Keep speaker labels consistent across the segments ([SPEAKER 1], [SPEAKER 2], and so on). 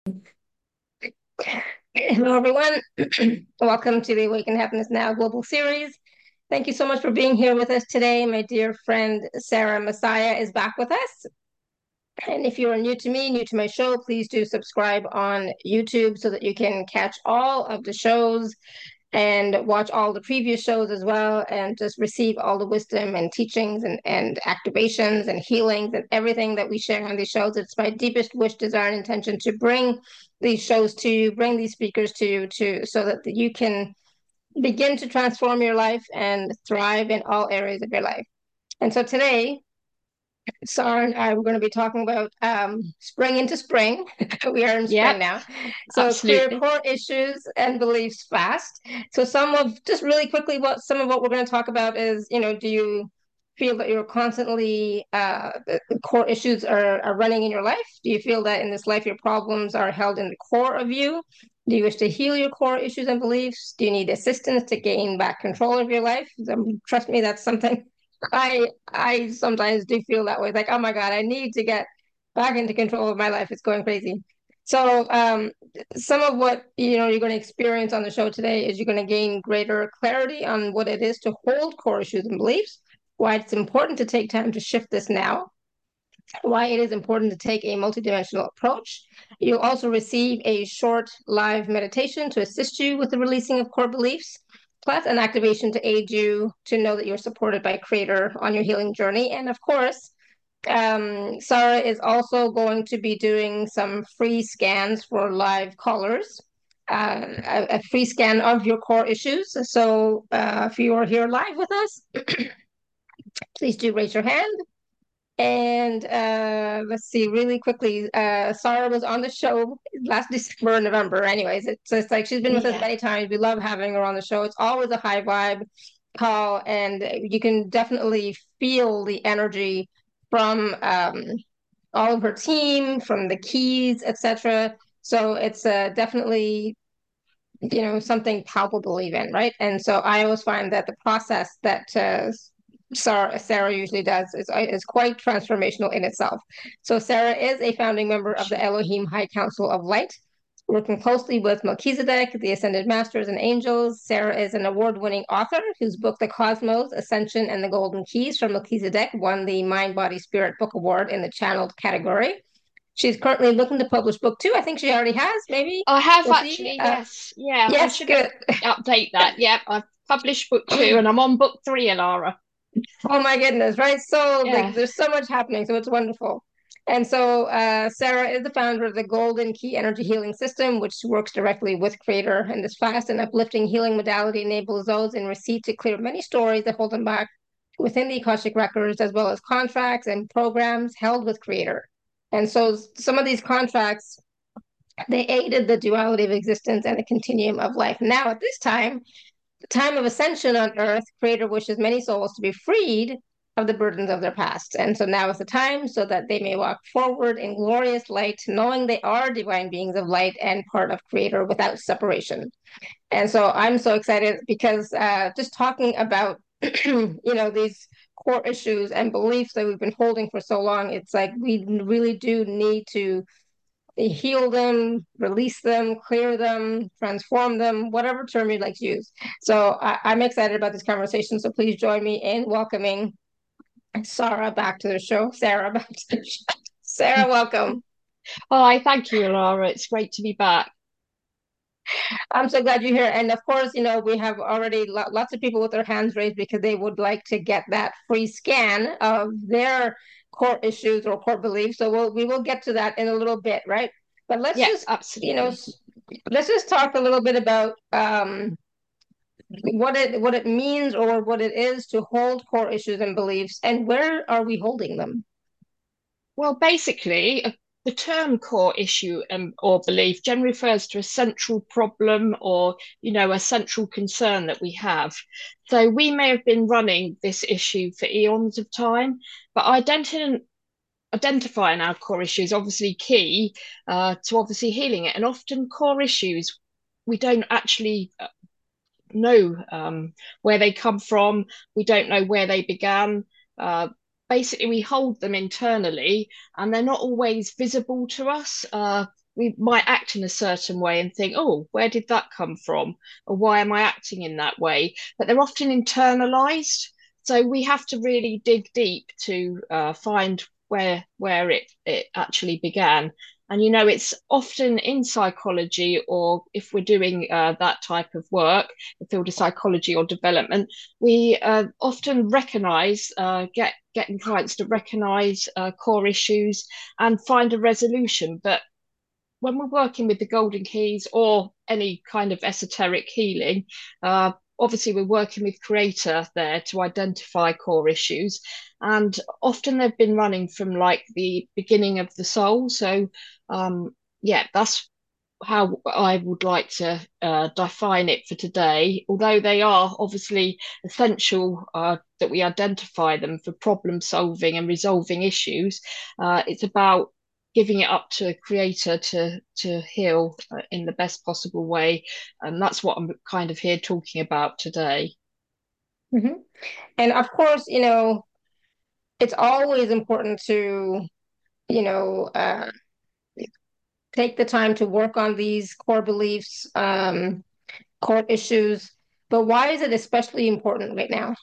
[SPEAKER 1] Hello, everyone. Welcome to the Awaken Happiness Now Global Series. Thank you so much for being here with us today. My dear friend Sarah Messiah is back with us. And if you are new to me, new to my show, please do subscribe on YouTube so that you can catch all of the shows and watch all the previous shows as well, and just receive all the wisdom and teachings and activations and healings and everything that we share on these shows. It's my deepest wish, desire, and intention to bring these shows to you, bring these speakers to you, so that you can begin to transform your life and thrive in all areas of your life. And so today, Sarah and I were going to be talking about spring into spring. We are in spring
[SPEAKER 2] Yep,
[SPEAKER 1] now. So clear
[SPEAKER 2] absolutely.
[SPEAKER 1] core issues and beliefs fast. So just really quickly, what some of what we're going to talk about is, do you feel that you're constantly the core issues are running in your life? Do you feel that in this life your problems are held in the core of you? Do you wish to heal your core issues and beliefs? Do you need assistance to gain back control of your life? Trust me, that's something I sometimes do feel that way. Like, oh my God, I need to get back into control of my life. It's going crazy. So, some of what you're going to experience on the show today is you're going to gain greater clarity on what it is to hold core issues and beliefs, why it's important to take time to shift this now, why it is important to take a multidimensional approach. You'll also receive a short live meditation to assist you with the releasing of core beliefs, plus an activation to aid you to know that you're supported by Creator on your healing journey. And of course, Sarah is also going to be doing some free scans for live callers, a free scan of your core issues. So if you are here live with us, please do raise your hand. And let's see, really quickly, Sarah was on the show last December and November. Anyways, it's like she's been with us
[SPEAKER 2] Yeah.
[SPEAKER 1] many times. We love having her on the show. It's always a high vibe call, and you can definitely feel the energy from all of her team, from the keys, etc. So it's definitely something palpable to believe in, right? And so I always find that the process that Sarah usually does is quite transformational in itself. So Sarah is a founding member of the Elohim High Council of Light, working closely with Melchizedek, the Ascended Masters, and Angels. Sarah is an award-winning author whose book, The Cosmos, Ascension, and the Golden Keys from Melchizedek, won the Mind, Body, Spirit Book Award in the Channeled category. She's currently looking to publish book two. I think she already has, maybe.
[SPEAKER 2] I have
[SPEAKER 1] We'll see.
[SPEAKER 2] actually, yes. Yeah, I
[SPEAKER 1] Yes,
[SPEAKER 2] should
[SPEAKER 1] good.
[SPEAKER 2] update that. Yep, I've published book two and I'm on book three, Alara.
[SPEAKER 1] Oh my goodness, right? So like
[SPEAKER 2] Yeah.
[SPEAKER 1] there's so much happening, so it's wonderful. And so Sarah is the founder of the Golden Key Energy Healing System, which works directly with Creator. And this fast and uplifting healing modality enables those in receipt to clear many stories that hold them back within the Akashic records, as well as contracts and programs held with Creator. And so some of these contracts, they aided the duality of existence and the continuum of life. Now, at this time, the time of ascension on earth, Creator wishes many souls to be freed of the burdens of their past. And so now is the time so that they may walk forward in glorious light, knowing they are divine beings of light and part of Creator without separation. And so I'm so excited because just talking about, these core issues and beliefs that we've been holding for so long, it's like we really do need to heal them, release them, clear them, transform them, whatever term you'd like to use. So I'm excited about this conversation. So please join me in welcoming Sarah back to the show. Sarah back to the show. Sarah, welcome.
[SPEAKER 2] Oh, I thank you, Alara. It's great to be back.
[SPEAKER 1] I'm so glad you're here. And of course, we have already lots of people with their hands raised because they would like to get that free scan of their core issues or core beliefs. So we will get to that in a little bit, right? But let's
[SPEAKER 2] Yeah,
[SPEAKER 1] just,
[SPEAKER 2] absolutely.
[SPEAKER 1] let's just talk a little bit about what it means or what it is to hold core issues and beliefs, and where are we holding them?
[SPEAKER 2] Well, basically, the term core issue or belief generally refers to a central problem or, a central concern that we have. So we may have been running this issue for eons of time, but identifying our core issues obviously key to obviously healing it. And often core issues, we don't actually know where they come from. We don't know where they began. Uh, Basically, we hold them internally, and they're not always visible to us. we might act in a certain way and think, oh, where did that come from? Or why am I acting in that way? But they're often internalized. So we have to really dig deep to find where it actually began. And it's often in psychology, or if we're doing that type of work, the field of psychology or development, we often recognize, getting clients to recognize core issues and find a resolution. But when we're working with the golden keys or any kind of esoteric healing, obviously we're working with creator there to identify core issues. And often they've been running from like the beginning of the soul. So, yeah, that's how I would like to define it for today. Although they are obviously essential that we identify them for problem solving and resolving issues, it's about giving it up to a creator to heal in the best possible way, and that's what I'm kind of here talking about today.
[SPEAKER 1] Hmm. And of course, it's always important to, you know, take the time to work on these core beliefs, core issues. But why is it especially important right now?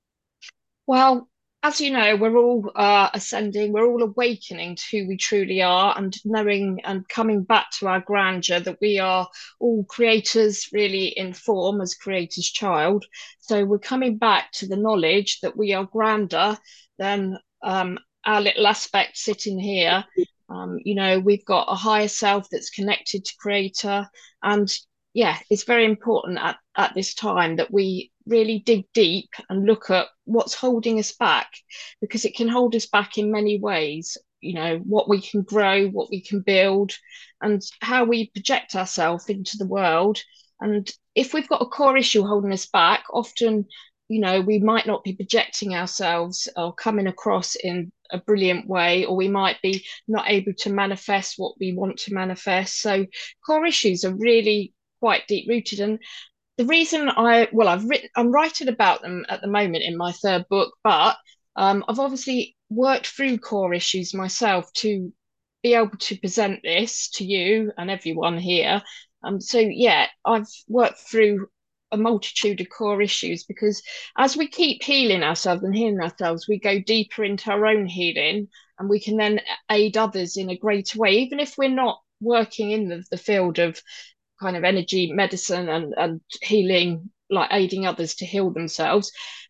[SPEAKER 2] Well, as you know, we're all ascending, we're all awakening to who we truly are and knowing and coming back to our grandeur that we are all creators, really in form as creator's child. So we're coming back to the knowledge that we are grander than our little aspect sitting here. We've got a higher self that's connected to creator. And yeah, it's very important at this time that we really dig deep and look at what's holding us back, because it can hold us back in many ways. What we can grow, what we can build, and how we project ourselves into the world. And if we've got a core issue holding us back, often, we might not be projecting ourselves or coming across in a brilliant way, or we might be not able to manifest what we want to manifest. So core issues are really quite deep rooted. And the reason I'm writing about them at the moment in my third book, but I've obviously worked through core issues myself to be able to present this to you and everyone here. So yeah, I've worked through a multitude of core issues, because as we keep healing ourselves, we go deeper into our own healing, and we can then aid others in a greater way, even if we're not working in the field of kind of energy medicine and healing, like aiding others to heal themselves.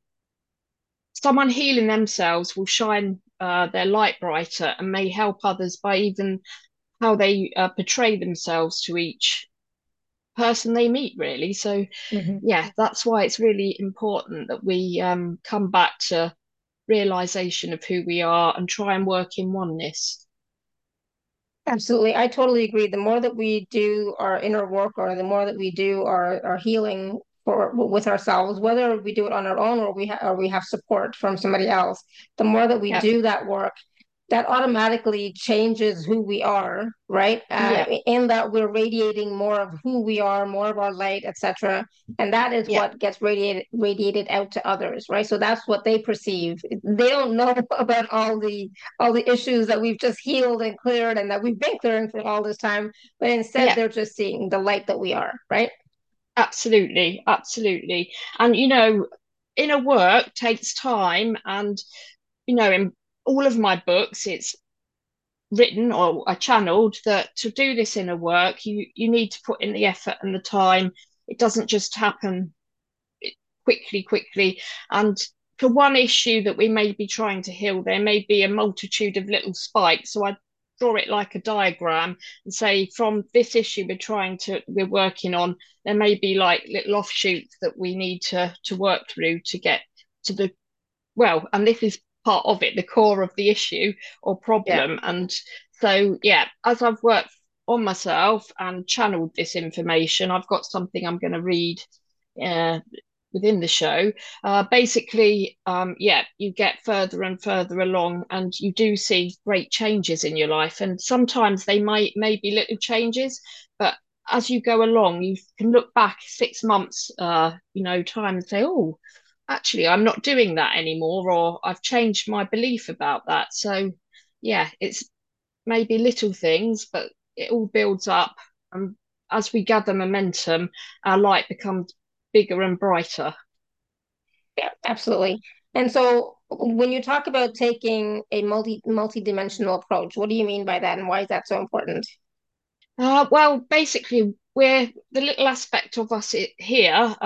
[SPEAKER 2] Someone healing themselves will shine their light brighter and may help others by even how they portray themselves to each person they meet, really. So
[SPEAKER 1] Mhm.
[SPEAKER 2] yeah, that's why it's really important that we come back to realization of who we are and try and work in oneness.
[SPEAKER 1] Absolutely. I totally agree. The more that we do our inner work, or the more that we do our healing with ourselves, whether we do it on our own or we have support from somebody else, the more that we
[SPEAKER 2] Yeah,
[SPEAKER 1] do that work, that automatically changes who we are, right?
[SPEAKER 2] yeah,
[SPEAKER 1] In that we're radiating more of who we are, more of our light, etc. And that is
[SPEAKER 2] yeah,
[SPEAKER 1] what gets radiated out to others, right? So that's what they perceive. They don't know about all the issues that we've just healed and cleared and that we've been clearing for all this time, but instead
[SPEAKER 2] yeah.
[SPEAKER 1] they're just seeing the light that we are, right?
[SPEAKER 2] Absolutely, absolutely. And inner work takes time, and in all of my books, it's written or I channeled that to do this inner work, you need to put in the effort and the time. It doesn't just happen quickly. And for one issue that we may be trying to heal, there may be a multitude of little spikes. So I draw it like a diagram and say, from this issue we're working on, there may be like little offshoots that we need to work through to get to the and this is part of it, the core of the issue or
[SPEAKER 1] Yeah.
[SPEAKER 2] problem. And so yeah, as I've worked on myself and channeled this information, I've got something I'm going to read uh, within the show. Basically, yeah, you get further and further along, and you do see great changes in your life. And sometimes they may be little changes, but as you go along, you can look back 6 months, time and say, oh, actually, I'm not doing that anymore, or I've changed my belief about that. So, yeah, it's maybe little things, but it all builds up, and as we gather momentum, our light becomes bigger and brighter.
[SPEAKER 1] Yeah, absolutely. And so when you talk about taking a multi-dimensional approach, what do you mean by that and why is that so important?
[SPEAKER 2] Well, basically, we're the little aspect of us here.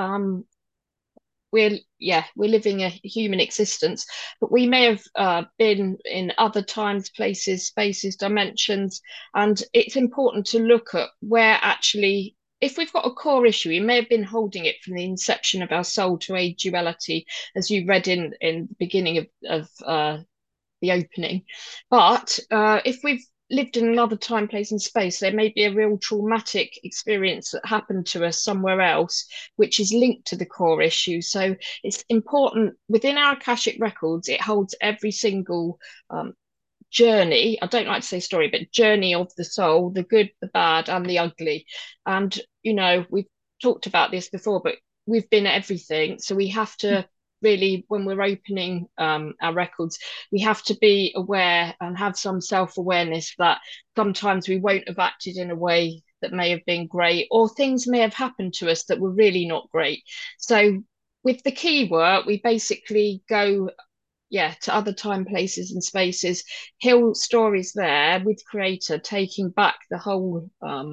[SPEAKER 2] We're living a human existence, but we may have been in other times, places, spaces, dimensions, and it's important to look at where actually. If we've got a core issue, we may have been holding it from the inception of our soul to a duality, as you read in the beginning of the opening. But if we've lived in another time, place, and space, there may be a real traumatic experience that happened to us somewhere else, which is linked to the core issue. So it's important within our Akashic records, it holds every single journey. I don't like to say story, but journey of the soul, the good, the bad, and the ugly. And, we've talked about this before, but we've been everything. So we have to really, when we're opening our records, we have to be aware and have some self-awareness that sometimes we won't have acted in a way that may have been great, or things may have happened to us that were really not great. So with the key work, we basically go, to other time, places, and spaces, heal stories there with creator, taking back the whole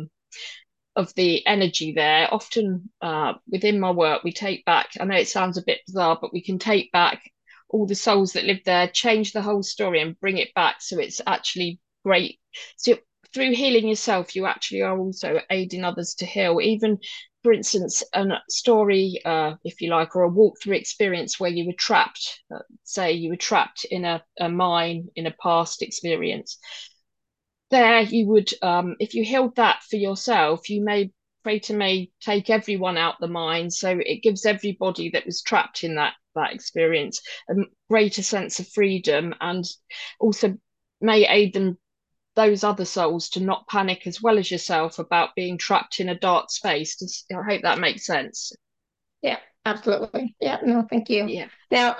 [SPEAKER 2] of the energy there. Often within my work, we take back, I know it sounds a bit bizarre, but we can take back all the souls that live there, change the whole story and bring it back so it's actually great. So through healing yourself, you actually are also aiding others to heal. Even, for instance, a story, if you like, or a walkthrough experience where you were trapped, say you were trapped in a mine in a past experience. There, you would, if you healed that for yourself, you may, Creator may take everyone out the mine. So it gives everybody that was trapped in that experience a greater sense of freedom, and also may aid them, those other souls, to not panic as well as yourself about being trapped in a dark space. I hope that makes sense.
[SPEAKER 1] Yeah, absolutely. Yeah, no, thank you.
[SPEAKER 2] Yeah,
[SPEAKER 1] Now,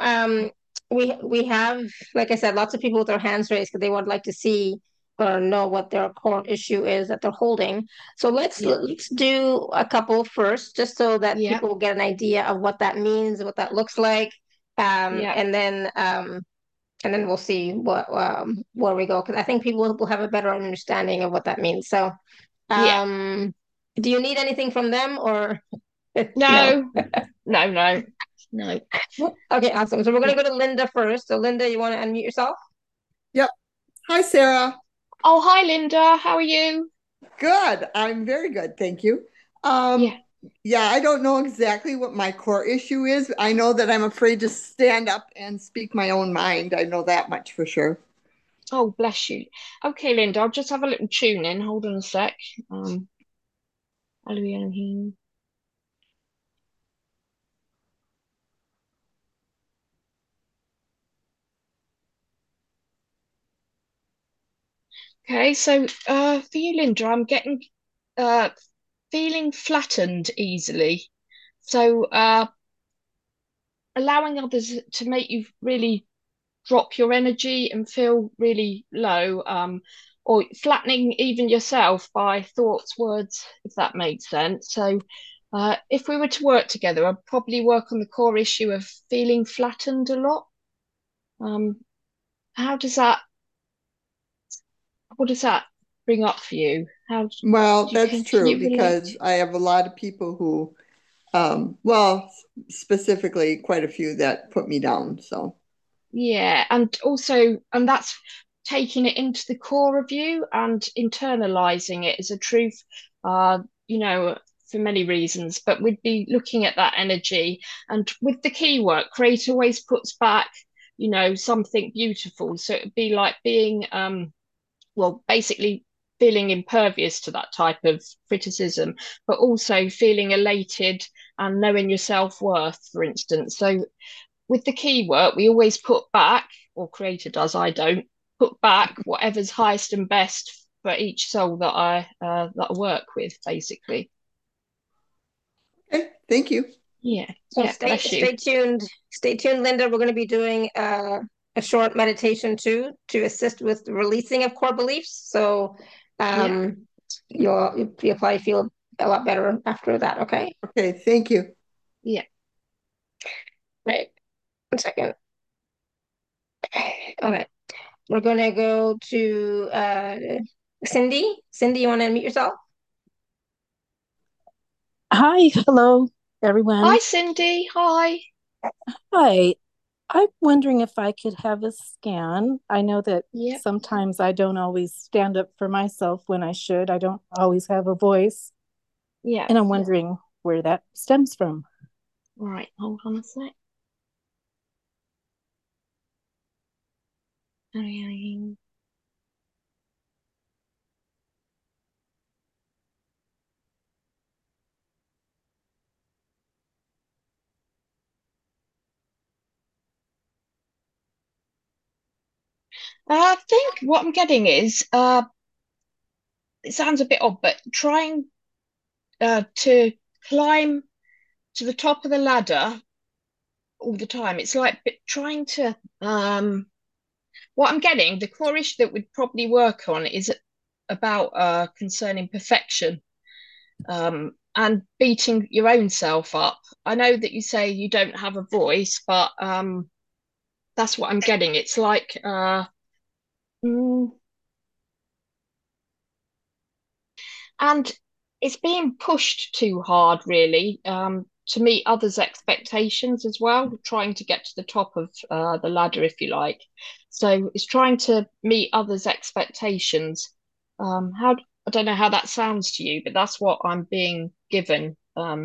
[SPEAKER 1] we have, like I said, lots of people with their hands raised because they would like to see or know what their core issue is that they're holding. So
[SPEAKER 2] yeah,
[SPEAKER 1] let's do a couple first, just so that
[SPEAKER 2] yeah,
[SPEAKER 1] people will get an idea of what that means, what that looks like,
[SPEAKER 2] yeah,
[SPEAKER 1] and then we'll see what where we go because I think people will have a better understanding of what that means. So,
[SPEAKER 2] yeah.
[SPEAKER 1] um, do you need anything from them or no?
[SPEAKER 2] No, no, no, no.
[SPEAKER 1] Okay, awesome. So we're gonna go to Linda first. So Linda, you want to unmute yourself?
[SPEAKER 3] Yep. Hi, Sarah.
[SPEAKER 2] Oh, hi, Linda. How are you?
[SPEAKER 3] Good. I'm very good. Thank you.
[SPEAKER 2] Yeah.
[SPEAKER 3] Um, yeah, I don't know exactly what my core issue is. I know that I'm afraid to stand up and speak my own mind. I know that much for sure.
[SPEAKER 2] Oh, bless you. Okay, Linda, I'll just have a little tune in. Hold on a sec. Um, Hallelujah Elohim. Okay, so for you, Linda, I'm getting uh feeling flattened easily. So allowing others to make you really drop your energy and feel really low, or flattening even yourself by thoughts, words, if that makes sense. So, if we were to work together, I'd probably work on the core issue of feeling flattened a lot. Um, how does that, what does that bring up for you? How do
[SPEAKER 3] Well,
[SPEAKER 2] you,
[SPEAKER 3] that's
[SPEAKER 2] can
[SPEAKER 3] true
[SPEAKER 2] you relate?
[SPEAKER 3] because I have a lot of people who, well, specifically quite a few that put me down. So,
[SPEAKER 2] Yeah, and also, and that's taking it into the core of you and internalizing it as a truth, uh, you know, for many reasons. But we'd be looking at that energy. And with the keyword, create always puts back, something beautiful. So it'd be like being, well, basically feeling impervious to that type of criticism, but also feeling elated and knowing your self-worth, for instance. So with the keyword, we always put back, or creator does, I don't, put back whatever's highest and best for each soul that I work with, basically.
[SPEAKER 3] okay, thank you.
[SPEAKER 2] Yeah,
[SPEAKER 1] So
[SPEAKER 2] yeah, bless you.
[SPEAKER 1] stay tuned, Linda. We're going to be doing a short meditation too to assist with the releasing of core beliefs. So
[SPEAKER 2] Yeah,
[SPEAKER 1] you'll probably feel a lot better after that. Okay.
[SPEAKER 3] Okay, thank you.
[SPEAKER 2] Yeah.
[SPEAKER 1] Right. 1 second. Okay. We're gonna go to Cindy. Cindy, you want to unmute yourself?
[SPEAKER 4] Hi, hello,
[SPEAKER 2] Hi,
[SPEAKER 4] everyone.
[SPEAKER 2] Cindy. Hi.
[SPEAKER 4] Hi, I'm wondering if I could have a scan. I know that
[SPEAKER 2] Yep.
[SPEAKER 4] sometimes I don't always stand up for myself when I should. I don't always have a voice,
[SPEAKER 2] Yeah.
[SPEAKER 4] and I'm wondering where that stems from.
[SPEAKER 2] Right. Hold on a sec. I think what I'm getting is, it sounds a bit odd, but trying to climb to the top of the ladder all the time. It's like trying to, what I'm getting, the core issue that we'd probably work on is about concerning perfection, and beating your own self up. I know that you say you don't have a voice, but that's what I'm getting. It's like, mm, and it's being pushed too hard, really, to meet others' expectations as well, trying to get to the top of the ladder, if you like. So it's trying to meet others' expectations. How I don't know how that sounds to you, but that's what I'm being given.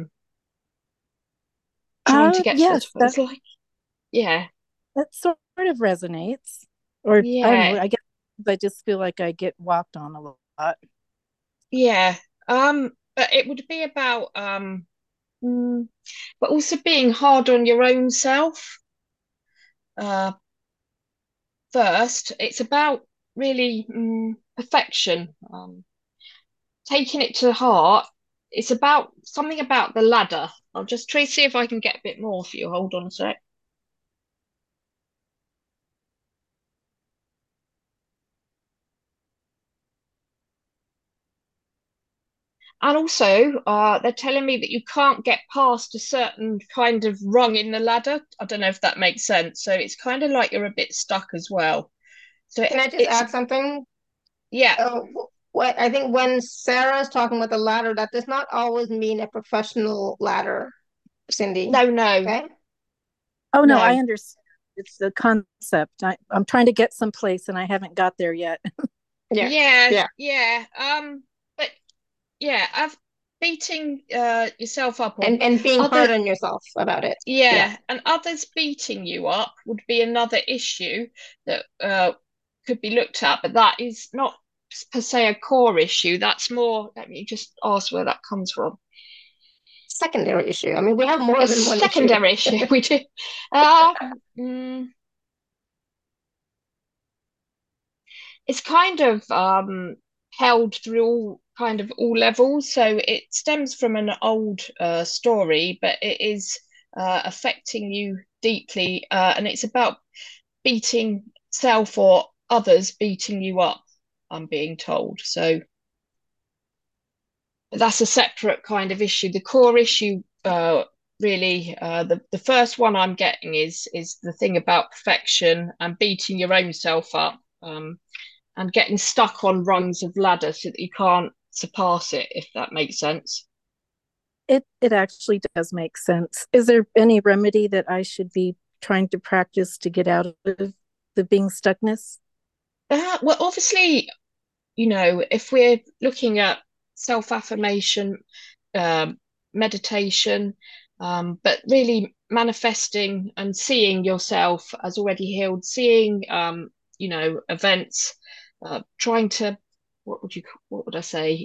[SPEAKER 2] Trying to get to the
[SPEAKER 4] Yes,
[SPEAKER 2] top. It's like, yeah,
[SPEAKER 4] that sort of resonates, or I don't know.
[SPEAKER 2] yeah,
[SPEAKER 4] I just feel like I get walked on a lot.
[SPEAKER 2] yeah. But it would be about but also being hard on your own self. Uh, First, it's about really perfection, taking it to heart. It's about something about the ladder. I'll just try to see if I can get a bit more for you. Hold on a sec. And also, they're telling me that you can't get past a certain kind of rung in the ladder. I don't know if that makes sense. So it's kind of like you're a bit stuck as well. So
[SPEAKER 1] Can I just
[SPEAKER 2] it's,
[SPEAKER 1] add something?
[SPEAKER 2] yeah,
[SPEAKER 1] What I think when Sarah's talking about the ladder, that does not always mean a professional ladder, Cindy.
[SPEAKER 2] no, no,
[SPEAKER 1] Okay?
[SPEAKER 4] Oh no, I
[SPEAKER 2] no.
[SPEAKER 4] understand. It's the concept. I'm trying to get someplace, and I haven't got there yet.
[SPEAKER 1] Yeah.
[SPEAKER 2] Yeah,
[SPEAKER 1] Yeah.
[SPEAKER 2] yeah. But yeah, I've beating yourself up or
[SPEAKER 1] And being
[SPEAKER 2] other
[SPEAKER 1] hard on yourself about it. Yeah.
[SPEAKER 2] yeah, and others beating you up would be another issue that could be looked at, but that is not per se a core issue. That's more, let me just ask where that comes from.
[SPEAKER 1] Secondary issue. I mean, we have more
[SPEAKER 2] A
[SPEAKER 1] than one issue.
[SPEAKER 2] secondary issue we do. Uh, mm, it's kind of held through all levels. So it stems from an old story, but it is affecting you deeply, and it's about beating self or others beating you up. I'm being told. So that's a separate kind of issue. The core issue, really, the first one I'm getting is the thing about perfection and beating your own self up. And getting stuck on rungs of ladder so that you can't surpass it, if that makes sense.
[SPEAKER 4] It actually does make sense. Is there any remedy that I should be trying to practice to get out of the being stuckness?
[SPEAKER 2] Well, obviously, if we're looking at self-affirmation, um, meditation, but really manifesting and seeing yourself as already healed, seeing, events, trying to, what would I say,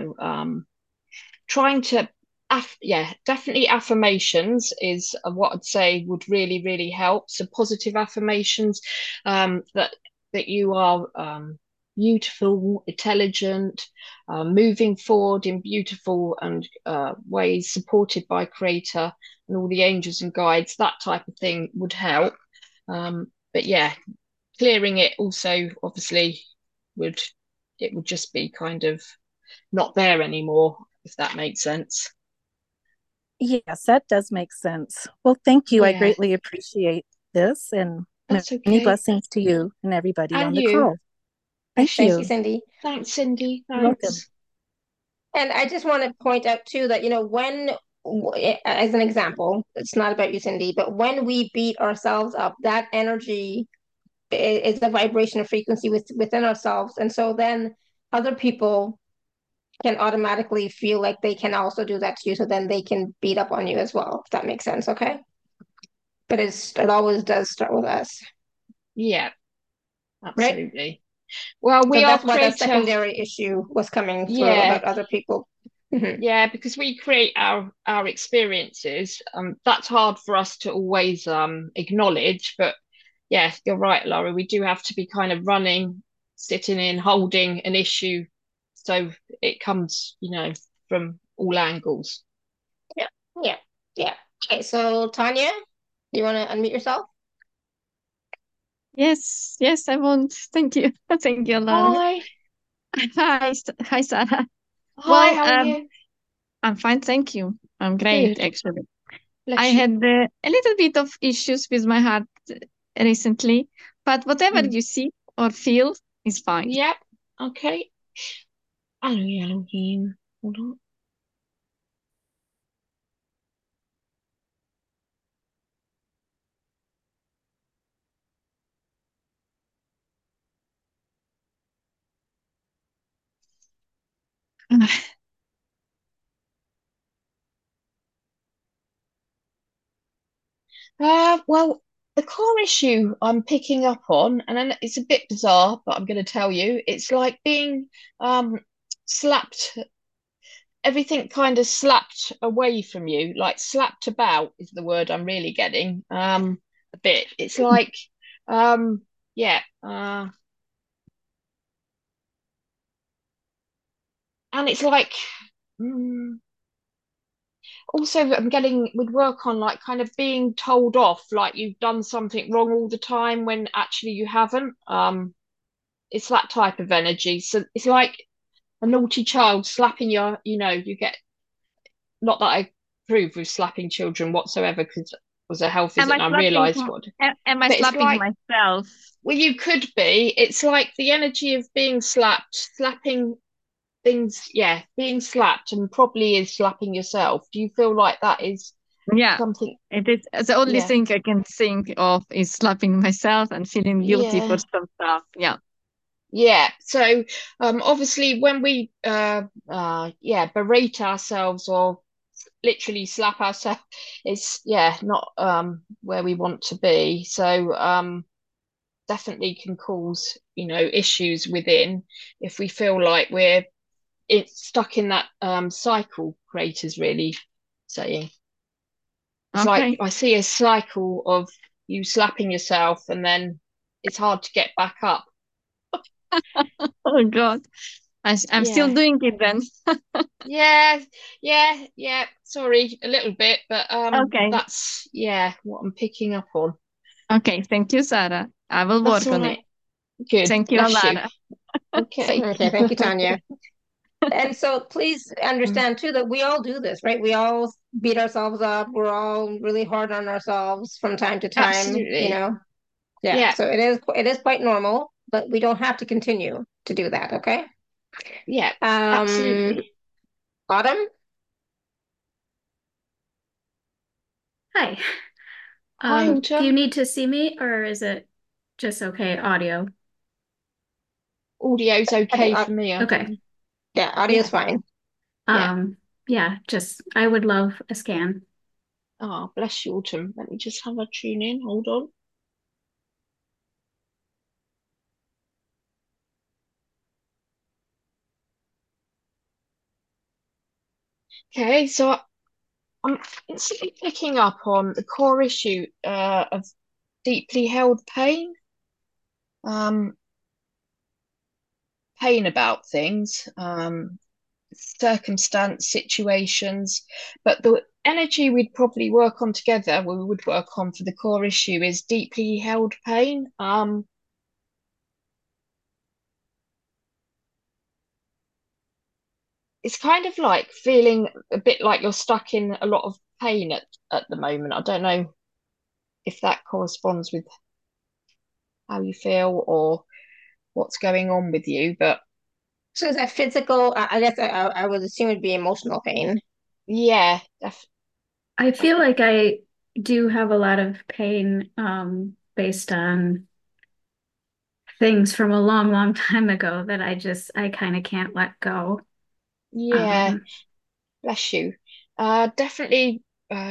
[SPEAKER 2] trying to yeah, definitely affirmations is what I'd say would really really help. So positive affirmations, that you are beautiful, intelligent, moving forward in beautiful and ways, supported by creator and all the angels and guides. That type of thing would help. But yeah, clearing it also obviously would, it would just be kind of not there anymore, if that makes sense.
[SPEAKER 4] Yes, that does make sense. Well, thank you. I
[SPEAKER 2] Yeah,
[SPEAKER 4] greatly appreciate this, and
[SPEAKER 2] that's
[SPEAKER 4] many
[SPEAKER 2] okay.
[SPEAKER 4] blessings to you and everybody on
[SPEAKER 2] And
[SPEAKER 4] the
[SPEAKER 2] you.
[SPEAKER 4] call. Thank
[SPEAKER 2] Bless
[SPEAKER 1] Thank
[SPEAKER 2] you.
[SPEAKER 1] you,
[SPEAKER 4] you.
[SPEAKER 1] Cindy.
[SPEAKER 2] Thanks, Cindy.
[SPEAKER 4] You're welcome.
[SPEAKER 2] Thanks.
[SPEAKER 1] And I just want to point out too that, as an example, it's not about you, Cindy, but when we beat ourselves up, that energy is a vibration of frequency within ourselves. And so then other people can automatically feel like they can also do that to you. So then they can beat up on you as well, if that makes sense. Okay. But it always does start with us,
[SPEAKER 2] Yeah,
[SPEAKER 1] right?
[SPEAKER 2] absolutely. Well,
[SPEAKER 1] So
[SPEAKER 2] we all
[SPEAKER 1] that's why that
[SPEAKER 2] create a,
[SPEAKER 1] secondary issue was coming through
[SPEAKER 2] yeah,
[SPEAKER 1] about other people. Mhm.
[SPEAKER 2] yeah, because we create our experiences. That's hard for us to always acknowledge, but yeah, you're right, Laura. We do have to be kind of running, sitting in, holding an issue, so it comes, from all angles.
[SPEAKER 1] Yeah, yeah, yeah. Okay, so Tanya, do you want to unmute yourself?
[SPEAKER 5] Yes, yes, I want. Thank you. Thank you, Laura.
[SPEAKER 2] Hi,
[SPEAKER 5] Hi, Sarah.
[SPEAKER 2] hi.
[SPEAKER 5] Well,
[SPEAKER 2] How are you?
[SPEAKER 5] I'm fine, thank you. I'm great,
[SPEAKER 2] Good.
[SPEAKER 5] actually. I
[SPEAKER 2] Bless you.
[SPEAKER 5] had a little bit of issues with my heart recently, but whatever
[SPEAKER 2] Mm.
[SPEAKER 5] you see or feel is fine.
[SPEAKER 2] Yep. Okay. Hallelujah, Elohim. Hold on. Well, the core issue I'm picking up on, and then it's a bit bizarre, but I'm going to tell you, it's like being um, slapped, everything kind of slapped away from you, like slapped about is the word I'm really getting. A bit. It's like, yeah, and it's like, mm, also I'm getting would work on like kind of being told off, like you've done something wrong all the time when actually you haven't. It's that type of energy. So it's like a naughty child slapping you get, not that I approve with slapping children whatsoever because it was a health
[SPEAKER 5] Am
[SPEAKER 2] visit
[SPEAKER 5] I
[SPEAKER 2] and I
[SPEAKER 5] slapping?
[SPEAKER 2] realised what,
[SPEAKER 5] Am I
[SPEAKER 2] but it's
[SPEAKER 5] slapping
[SPEAKER 2] like,
[SPEAKER 5] myself?
[SPEAKER 2] well, you could be. It's like the energy of being slapped, slapping things, yeah, being slapped and probably is slapping yourself. Do you feel like that is
[SPEAKER 5] Yeah,
[SPEAKER 2] something?
[SPEAKER 5] it is the only
[SPEAKER 2] Yeah,
[SPEAKER 5] thing I can think of is slapping myself and feeling guilty for
[SPEAKER 2] yeah.
[SPEAKER 5] some stuff. Yeah.
[SPEAKER 2] Yeah, so obviously when we yeah, berate ourselves or literally slap ourselves, it's yeah, not where we want to be. So definitely can cause, issues within if we feel like it's stuck in that cycle, creators really saying. It's like
[SPEAKER 5] Okay.
[SPEAKER 2] I see a cycle of you slapping yourself and then it's hard to get back up.
[SPEAKER 5] Oh God, I'm still
[SPEAKER 2] Yeah.
[SPEAKER 5] doing it then.
[SPEAKER 2] Yeah, yeah, yeah. Sorry, a little bit, but
[SPEAKER 5] Okay.
[SPEAKER 2] that's yeah what I'm picking up on.
[SPEAKER 5] Okay. Thank you, Sarah. I will
[SPEAKER 2] That's
[SPEAKER 5] work
[SPEAKER 2] all
[SPEAKER 5] on it.
[SPEAKER 2] right. Good.
[SPEAKER 5] Thank you,
[SPEAKER 2] Bless you.
[SPEAKER 5] Lara.
[SPEAKER 2] Okay.
[SPEAKER 1] Okay, thank you, Tanya. And so please
[SPEAKER 2] Mm,
[SPEAKER 1] understand too that we all do this, right? We all beat ourselves up. We're all really hard on ourselves from time to time,
[SPEAKER 2] absolutely.
[SPEAKER 1] Yeah.
[SPEAKER 2] Yeah.
[SPEAKER 1] So it is quite normal, but we don't have to continue to do that, okay?
[SPEAKER 2] Yeah.
[SPEAKER 1] Um,
[SPEAKER 2] Absolutely.
[SPEAKER 1] Autumn?
[SPEAKER 6] Hi.
[SPEAKER 2] Hi,
[SPEAKER 6] Do you
[SPEAKER 2] Autumn.
[SPEAKER 6] need to see me or is it just okay audio?
[SPEAKER 2] Audio's
[SPEAKER 1] I think
[SPEAKER 2] okay for me, I
[SPEAKER 6] Okay.
[SPEAKER 2] think.
[SPEAKER 1] yeah,
[SPEAKER 2] Yeah.
[SPEAKER 1] audio's fine.
[SPEAKER 2] Yeah.
[SPEAKER 6] Yeah, just I would love a scan.
[SPEAKER 2] Oh, bless you, Autumn. Let me just have a tune in. Hold on. Okay, so I'm instantly picking up on the core issue of deeply held pain. Um, pain about things, circumstance, situations, but the energy we'd probably work on together, we would work on for the core issue is deeply held pain. it's kind of like feeling a bit like you're stuck in a lot of pain at the moment. I don't know if that corresponds with how you feel or what's going on with you, but
[SPEAKER 1] So is that physical? I guess I would assume it'd be emotional pain.
[SPEAKER 2] yeah,
[SPEAKER 6] I feel like I do have a lot of pain based on things from a long, long time ago that I kind of can't let go.
[SPEAKER 2] yeah,
[SPEAKER 6] Um,
[SPEAKER 2] bless you. Definitely,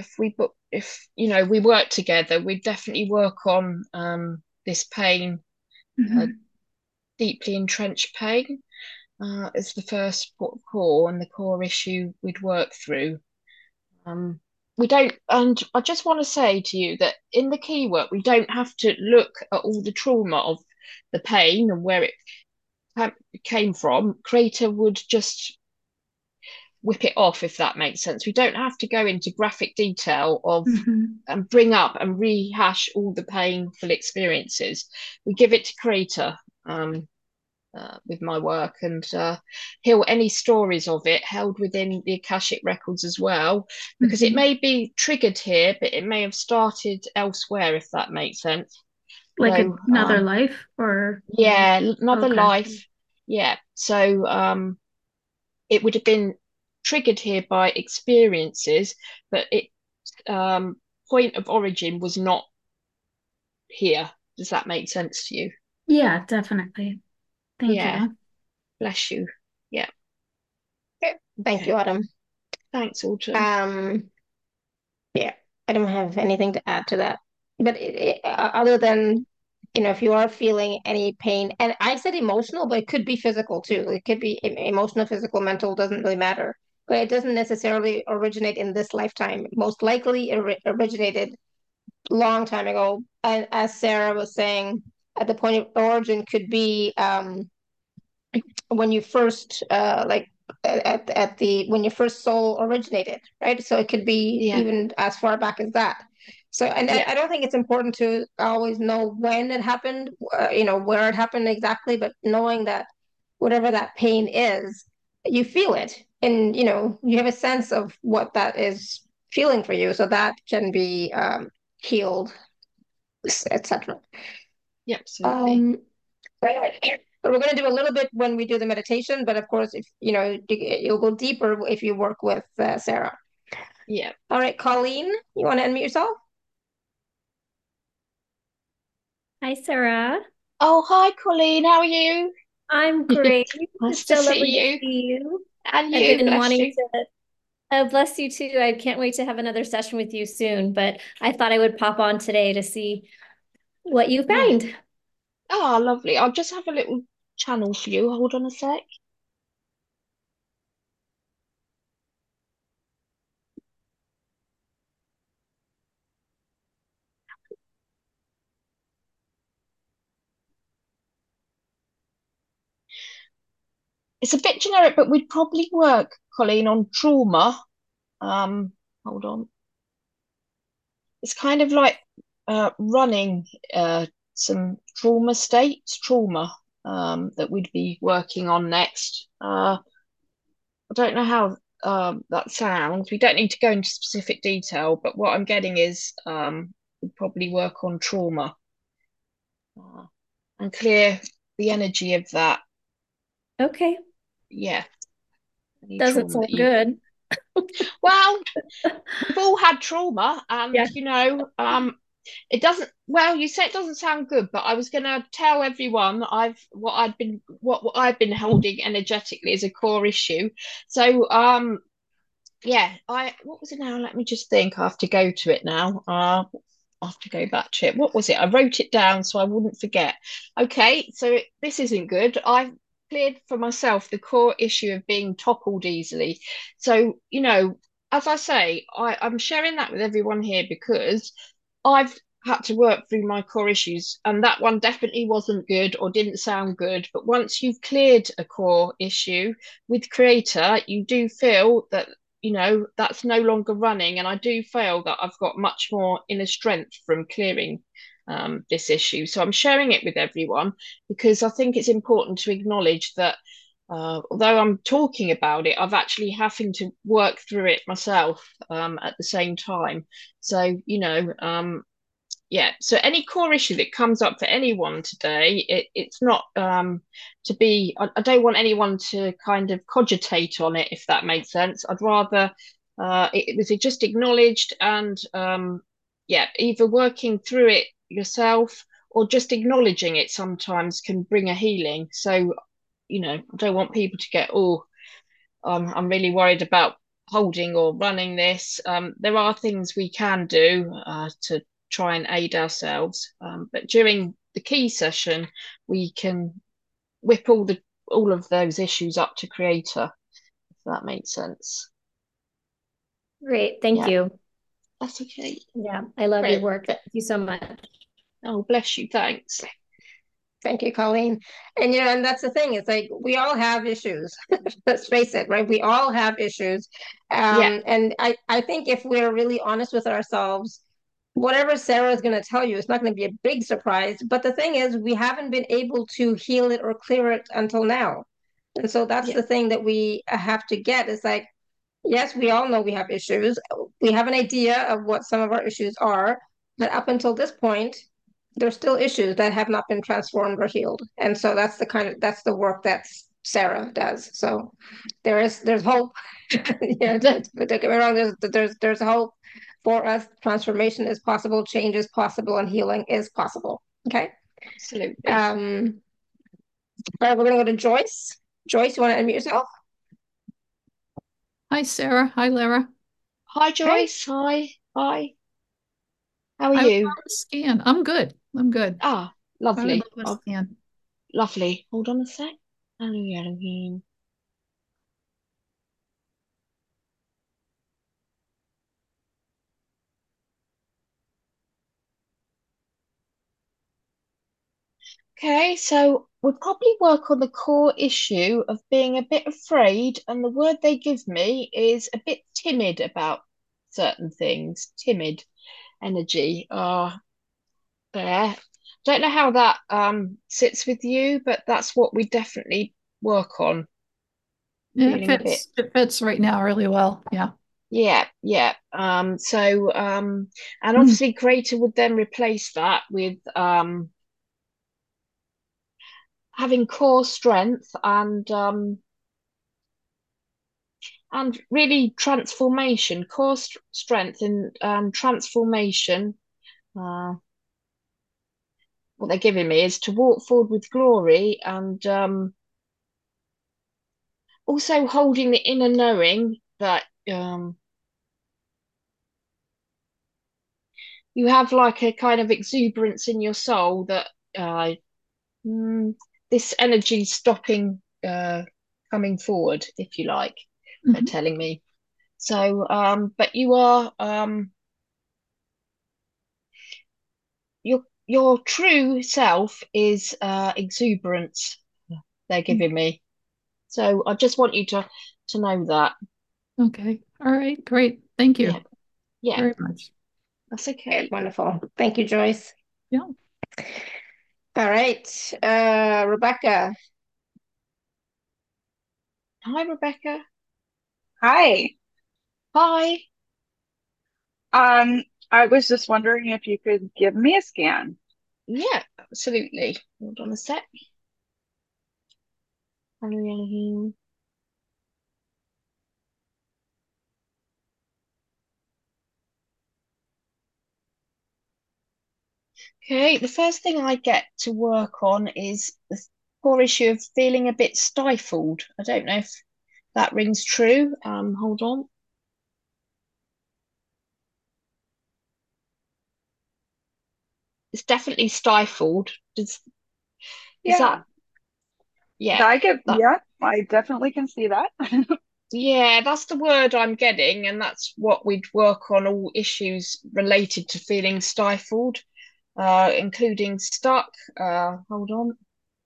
[SPEAKER 2] if you know we work together, we definitely work on this pain, uh,
[SPEAKER 6] mhm,
[SPEAKER 2] deeply entrenched pain. Is the first port of call and the core issue we'd work through. Um, we don't, and I just want to say to you that in the key work, we don't have to look at all the trauma of the pain and where it came from. Creator would just whip it off, if that makes sense. We don't have to go into graphic detail of
[SPEAKER 6] mhm,
[SPEAKER 2] and bring up and rehash all the painful experiences. We give it to Creator. With my work and heal any stories of it held within the Akashic records as well, because it
[SPEAKER 6] mhm.
[SPEAKER 2] may be triggered here, but it may have started elsewhere, if that makes sense.
[SPEAKER 6] Like
[SPEAKER 2] So,
[SPEAKER 6] another life or
[SPEAKER 2] yeah, another
[SPEAKER 6] okay.
[SPEAKER 2] life. Yeah. So, it would have been triggered here by experiences, but it point of origin was not here. Does that make sense to you?
[SPEAKER 6] Yeah, definitely. Thank
[SPEAKER 2] Yeah.
[SPEAKER 6] you.
[SPEAKER 2] Bless you. Yeah.
[SPEAKER 1] Okay. Thank
[SPEAKER 2] Okay.
[SPEAKER 1] you, Autumn.
[SPEAKER 2] Thanks, Autumn.
[SPEAKER 1] Um, yeah, I don't have anything to add to that. But other than, if you are feeling any pain, and I said emotional, but it could be physical too. It could be emotional, physical, mental, doesn't really matter. But it doesn't necessarily originate in this lifetime. Most likely originated long time ago. And as Sarah was saying, at the point of origin could be when you first like at the when your first soul originated, right? So it could be
[SPEAKER 2] Yeah.
[SPEAKER 1] even as far back as that. So, and
[SPEAKER 2] Yeah.
[SPEAKER 1] I don't think it's important to always know when it happened, where it happened exactly, but knowing that whatever that pain is, you feel it, and you have a sense of what that is feeling for you, so that can be healed, etc.
[SPEAKER 2] Yeah, absolutely.
[SPEAKER 1] Um, Right. But we're going to do a little bit when we do the meditation, but of course, if you'll go deeper if you work with Sarah.
[SPEAKER 2] Yeah.
[SPEAKER 1] All right, Colleen, you want to unmute yourself?
[SPEAKER 6] Hi, Sarah.
[SPEAKER 2] Oh, hi, Colleen. How are you?
[SPEAKER 6] I'm great.
[SPEAKER 2] Nice
[SPEAKER 6] It's
[SPEAKER 2] to
[SPEAKER 6] so
[SPEAKER 2] see
[SPEAKER 6] lovely to
[SPEAKER 2] you.
[SPEAKER 6] see you.
[SPEAKER 2] And
[SPEAKER 6] I've
[SPEAKER 2] you,
[SPEAKER 6] been
[SPEAKER 2] bless
[SPEAKER 6] wanting
[SPEAKER 2] you.
[SPEAKER 6] to, bless you too. I can't wait to have another session with you soon, but I thought I would pop on today to see what you
[SPEAKER 2] Yeah.
[SPEAKER 6] find.
[SPEAKER 2] Oh, lovely. I'll just have a little channel for you. Hold on a sec. It's a bit generic, but we'd probably work, Colleen, on trauma. Hold on. It's kind of like running some trauma states, trauma that we'd be working on next. I don't know how that sounds. We don't need to go into specific detail, but what I'm getting is we'd probably work on trauma uh, and clear the energy of that.
[SPEAKER 6] Okay.
[SPEAKER 2] Yeah, any
[SPEAKER 6] Doesn't
[SPEAKER 2] trauma
[SPEAKER 6] sound
[SPEAKER 2] that you.
[SPEAKER 6] good.
[SPEAKER 2] Well, we've all had trauma, and
[SPEAKER 6] Yeah.
[SPEAKER 2] it doesn't. Well, you say it doesn't sound good, but I was going to tell everyone what I've been holding energetically as a core issue. So yeah, I what was it now? Let me just think. I have to go to it now. I have to go back to it. What was it? I wrote it down so I wouldn't forget. Okay, so this isn't good. I've cleared for myself the core issue of being toppled easily. So, as I say, I'm sharing that with everyone here because I've had to work through my core issues, and that one definitely wasn't good or didn't sound good. But once you've cleared a core issue with Creator, you do feel that that's no longer running, and I do feel that I've got much more inner strength from clearing this issue. So I'm sharing it with everyone because I think it's important to acknowledge that although I'm talking about it, I've actually having to work through it myself at the same time. So, yeah. So any core issue that comes up for anyone today, it's not to be. I don't want anyone to kind of cogitate on it, if that makes sense. I'd rather it was just acknowledged and yeah, either working through it yourself or just acknowledging it sometimes can bring a healing. So I don't want people to get, oh, I'm really worried about holding or running this. There are things we can do to try and aid ourselves, but during the key session, we can whip all of those issues up to creator, if that makes sense.
[SPEAKER 7] Great, thank
[SPEAKER 2] Yeah.
[SPEAKER 7] you.
[SPEAKER 2] That's okay.
[SPEAKER 7] Yeah, I love
[SPEAKER 2] Great.
[SPEAKER 7] your work. Thank you so much.
[SPEAKER 2] Oh, bless you. Thanks.
[SPEAKER 1] Thank you, Colleen. And and that's the thing. It's like we all have issues. Let's face it, right? We all have issues.
[SPEAKER 2] Yeah.
[SPEAKER 1] And I think if we're really honest with ourselves, whatever Sarah is going to tell you, it's not going to be a big surprise. But the thing is, we haven't been able to heal it or clear it until now. And so that's
[SPEAKER 2] Yeah.
[SPEAKER 1] the thing that we have to get. It's like, yes, we all know we have issues. We have an idea of what some of our issues are, but up until this point, there's still issues that have not been transformed or healed. And so that's the work that Sarah does. So there's hope. Yeah, don't get me wrong, there's hope for us. Transformation is possible, change is possible, and healing is possible. Okay.
[SPEAKER 2] Absolutely.
[SPEAKER 1] All right, we're gonna go to Joyce. Joyce, you want to unmute yourself?
[SPEAKER 8] Hi, Sarah. Hi, Lara.
[SPEAKER 2] Hi, Joyce. Hi. Hi. How are
[SPEAKER 8] I
[SPEAKER 2] you?
[SPEAKER 8] love the scan. I'm good. I'm good.
[SPEAKER 2] Ah,
[SPEAKER 8] I
[SPEAKER 2] lovely.
[SPEAKER 8] love the scan.
[SPEAKER 2] Lovely. Hold on a sec. Halloween. Okay, so we'll probably work on the core issue of being a bit afraid, and the word they give me is a bit timid about certain things. Timid energy. There. Don't know how that sits with you, but that's what we definitely work on.
[SPEAKER 8] Yeah,
[SPEAKER 2] Feeling a bit.
[SPEAKER 8] it fits right now really well. Yeah.
[SPEAKER 2] Yeah, yeah. And obviously creator would then replace that with having core strength and really transformation, core strength and transformation. What they're giving me is to walk forward with glory and also holding the inner knowing that you have like a kind of exuberance in your soul that this energy stopping coming forward, if you like, they're telling me. So, but you are your true self is exuberance, they're giving me. So I just want you to know that.
[SPEAKER 8] Okay. All right. Great. Thank you.
[SPEAKER 2] Yeah.
[SPEAKER 8] Very much.
[SPEAKER 2] That's okay.
[SPEAKER 1] Wonderful. Thank you, Joyce.
[SPEAKER 8] Yeah.
[SPEAKER 1] All right. Rebecca.
[SPEAKER 2] Hi, Rebecca.
[SPEAKER 9] Hi.
[SPEAKER 2] Hi.
[SPEAKER 9] I was just wondering if you could give me a scan.
[SPEAKER 2] Yeah, absolutely. Hold on a sec. Okay, the first thing I get to work on is the core issue of feeling a bit stifled. I don't know if that rings true. Hold on. It's definitely stifled. Is that? Yeah.
[SPEAKER 9] I definitely can see that.
[SPEAKER 2] Yeah, that's the word I'm getting, and that's what we'd work on, all issues related to feeling stifled, including stuck. Hold on.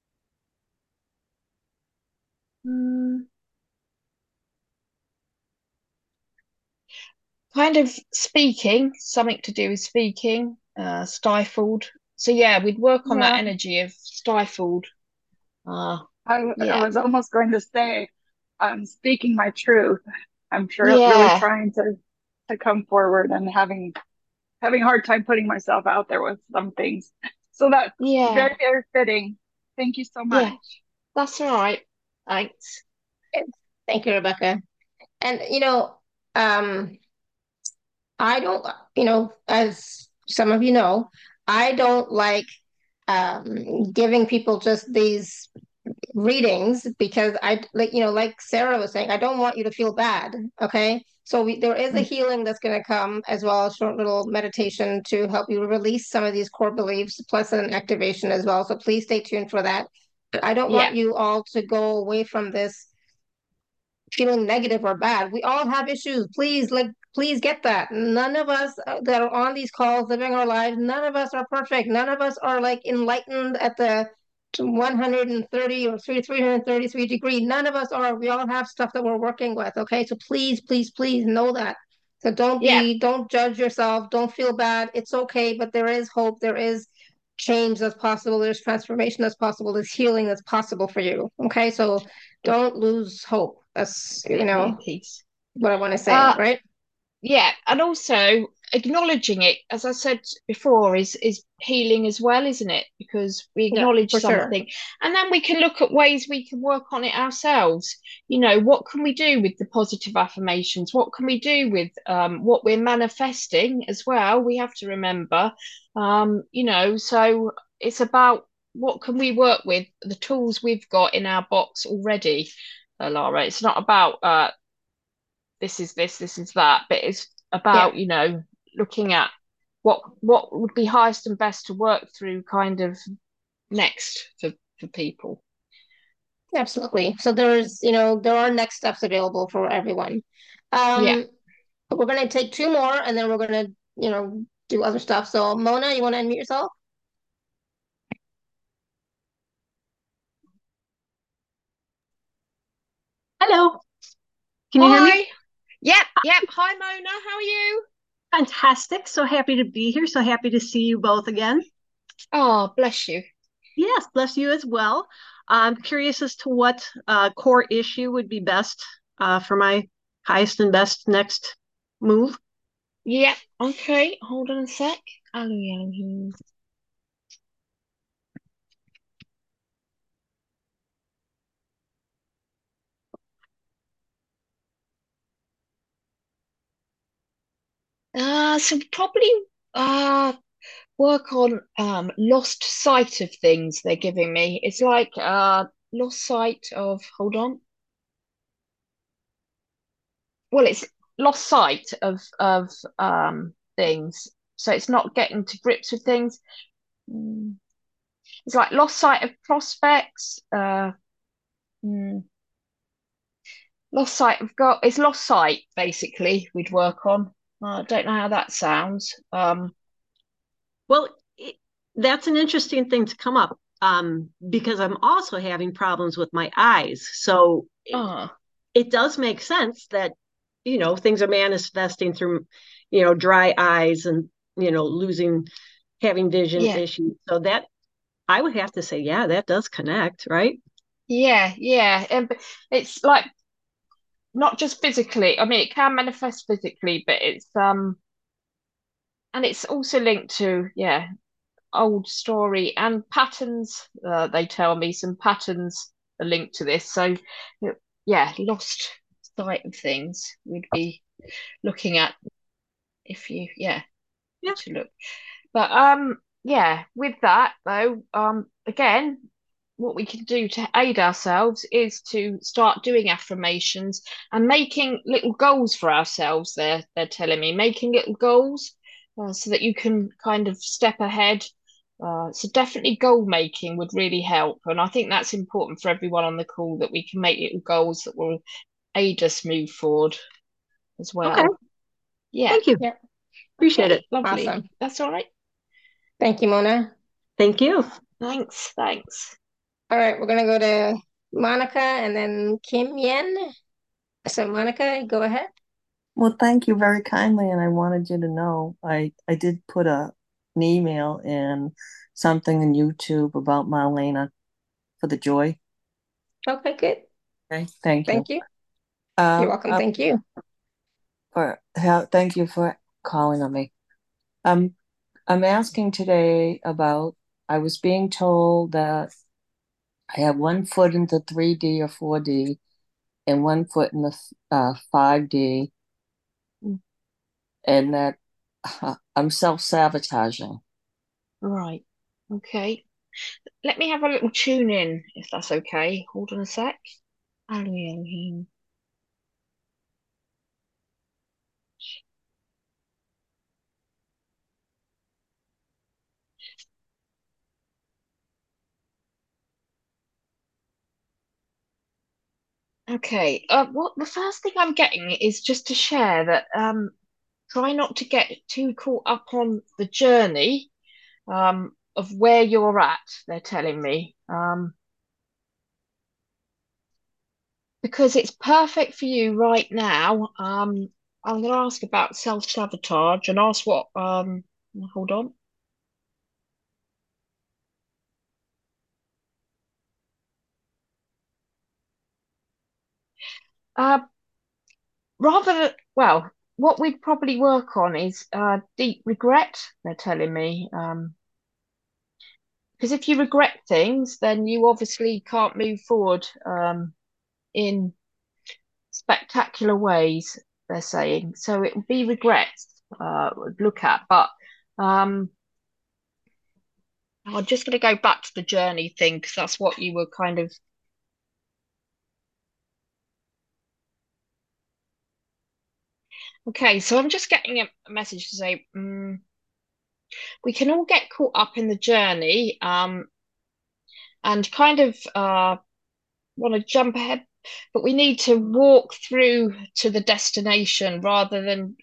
[SPEAKER 2] Kind of speaking, something to do with speaking, stifled. So yeah, we'd work on that energy of stifled.
[SPEAKER 9] I
[SPEAKER 2] Yeah.
[SPEAKER 9] was almost going to say, I'm speaking my truth. I'm sure really
[SPEAKER 2] Yeah.
[SPEAKER 9] trying to come forward and having a hard time putting myself out there with some things. So that's
[SPEAKER 2] Yeah.
[SPEAKER 9] very, very fitting. Thank you so much.
[SPEAKER 2] Yeah. That's all right. Thanks.
[SPEAKER 1] Thank you, Rebecca. And um, I don't, as some of you know, I don't like giving people just these readings because I like, like Sarah was saying, I don't want you to feel bad. Okay. So there is a healing that's going to come as well as short little meditation to help you release some of these core beliefs, plus an activation as well. So please stay tuned for that. But I don't
[SPEAKER 2] Yeah.
[SPEAKER 1] want you all to go away from this feeling negative or bad. We all have issues. Please get that. None of us that are on these calls living our lives, none of us are perfect. None of us are like enlightened at the 130 or 333 degree. None of us are. We all have stuff that we're working with. Okay. So please know that. So
[SPEAKER 2] Yeah.
[SPEAKER 1] don't judge yourself. Don't feel bad. It's okay. But there is hope. There is change that's possible. There's transformation that's possible. There's healing that's possible for you. Okay. So don't lose hope. That's,
[SPEAKER 2] Yeah, peace.
[SPEAKER 1] what I want to say,
[SPEAKER 2] Uh,
[SPEAKER 1] right?
[SPEAKER 2] yeah, and also acknowledging it, as I said before, is healing as well, isn't it? Because we
[SPEAKER 1] Yeah,
[SPEAKER 2] acknowledge
[SPEAKER 1] for sure.
[SPEAKER 2] something, and then we can look at ways we can work on it ourselves. What can we do with the positive affirmations? What can we do with what we're manifesting as well? We have to remember, so it's about what can we work with, the tools we've got in our box already, Lara. It's not about this is this is that, but it's
[SPEAKER 1] Yeah,
[SPEAKER 2] about, looking at what would be highest and best to work through kind of next for people.
[SPEAKER 1] absolutely. So there are next steps available for everyone.
[SPEAKER 2] Yeah.
[SPEAKER 1] We're going to take two more and then we're going to, do other stuff. So Mona, you want to unmute yourself?
[SPEAKER 10] Hello, can you hear me?
[SPEAKER 2] Hi. Yep. Hi, Mona. How are you?
[SPEAKER 10] Fantastic. So happy to be here. So happy to see you both again.
[SPEAKER 2] Oh, bless you.
[SPEAKER 10] Yes, bless you as well. I'm curious as to what core issue would be best for my highest and best next move.
[SPEAKER 2] Yep. Okay. Hold on a sec. Hallelujah. So probably uh work on lost sight of things they're giving me. It's like lost sight of, hold on. Well, it's lost sight of things. So it's not getting to grips with things. Mm. It's like lost sight of prospects, mm, lost sight of God. It's lost sight basically we'd work on. I don't know how that sounds.
[SPEAKER 10] Well, that's an interesting thing to come up because I'm also having problems with my eyes. So
[SPEAKER 2] Ah,
[SPEAKER 10] it does make sense that, things are manifesting through, dry eyes and, losing, having vision
[SPEAKER 2] yeah.
[SPEAKER 10] issues. So that I would have to say, yeah, that does connect, right?
[SPEAKER 2] Yeah. And it's like not just physically. I mean, it can manifest physically, but and it's also linked to, yeah, old story and patterns. They tell me some patterns are linked to this. So, yeah, lost sight of things we'd be looking at if you, yeah,
[SPEAKER 10] Yeah.
[SPEAKER 2] to look. But yeah, with that though, again, what we can do to aid ourselves is to start doing affirmations and making little goals for ourselves. They're telling me making little goals so that you can kind of step ahead. So definitely goal making would really help, and I think that's important for everyone on the call that we can make little goals that will aid us move forward as
[SPEAKER 10] Okay.
[SPEAKER 2] well. Yeah.
[SPEAKER 10] Thank you.
[SPEAKER 1] Yeah.
[SPEAKER 10] Appreciate
[SPEAKER 2] Okay,
[SPEAKER 10] it.
[SPEAKER 2] lovely.
[SPEAKER 1] Awesome.
[SPEAKER 2] That's all right.
[SPEAKER 1] Thank you, Mona.
[SPEAKER 10] Thank you.
[SPEAKER 2] Thanks.
[SPEAKER 1] All right, we're going to go to Monica and then Kim Yen. So Monica, go ahead.
[SPEAKER 11] Well, thank you very kindly, and I wanted you to know I did put an email and something in YouTube about Marlena for the joy.
[SPEAKER 1] Okay, good.
[SPEAKER 11] Okay, thank you.
[SPEAKER 1] Thank you. You're welcome. Thank you.
[SPEAKER 11] Thank you for calling on me. I'm asking today about, I was being told that I have 1 foot in the 3D or 4D and 1 foot in the 5D, and that I'm self-sabotaging.
[SPEAKER 2] Right. Okay. Let me have a little tune in, if that's okay. Hold on a sec. Okay. What the first thing I'm getting is just to share that try not to get too caught up on the journey of where you're at, they're telling me. Because it's perfect for you right now. I'm going to ask about self-sabotage and ask what, hold on. Well, what we'd probably work on is deep regret, they're telling me. Because if you regret things, then you obviously can't move forward in spectacular ways, they're saying. So it would be regrets would look at. But I'm just going to go back to the journey thing because that's what you were kind of. Okay, so I'm just getting a message to say we can all get caught up in the journey and kind of want to jump ahead, but we need to walk through to the destination rather than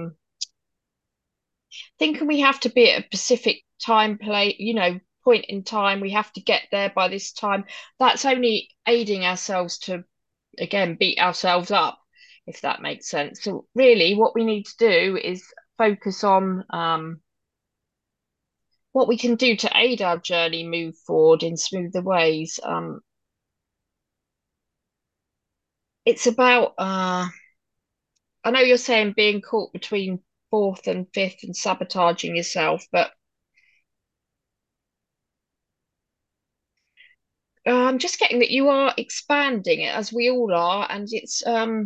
[SPEAKER 2] thinking we have to be at a specific time point in time. We have to get there by this time. That's only aiding ourselves to again beat ourselves up, if that makes sense. So really what we need to do is focus on what we can do to aid our journey move forward in smoother ways. It's about I know you're saying being caught between fourth and fifth and sabotaging yourself, but I'm just getting that you are expanding it as we all are, and it's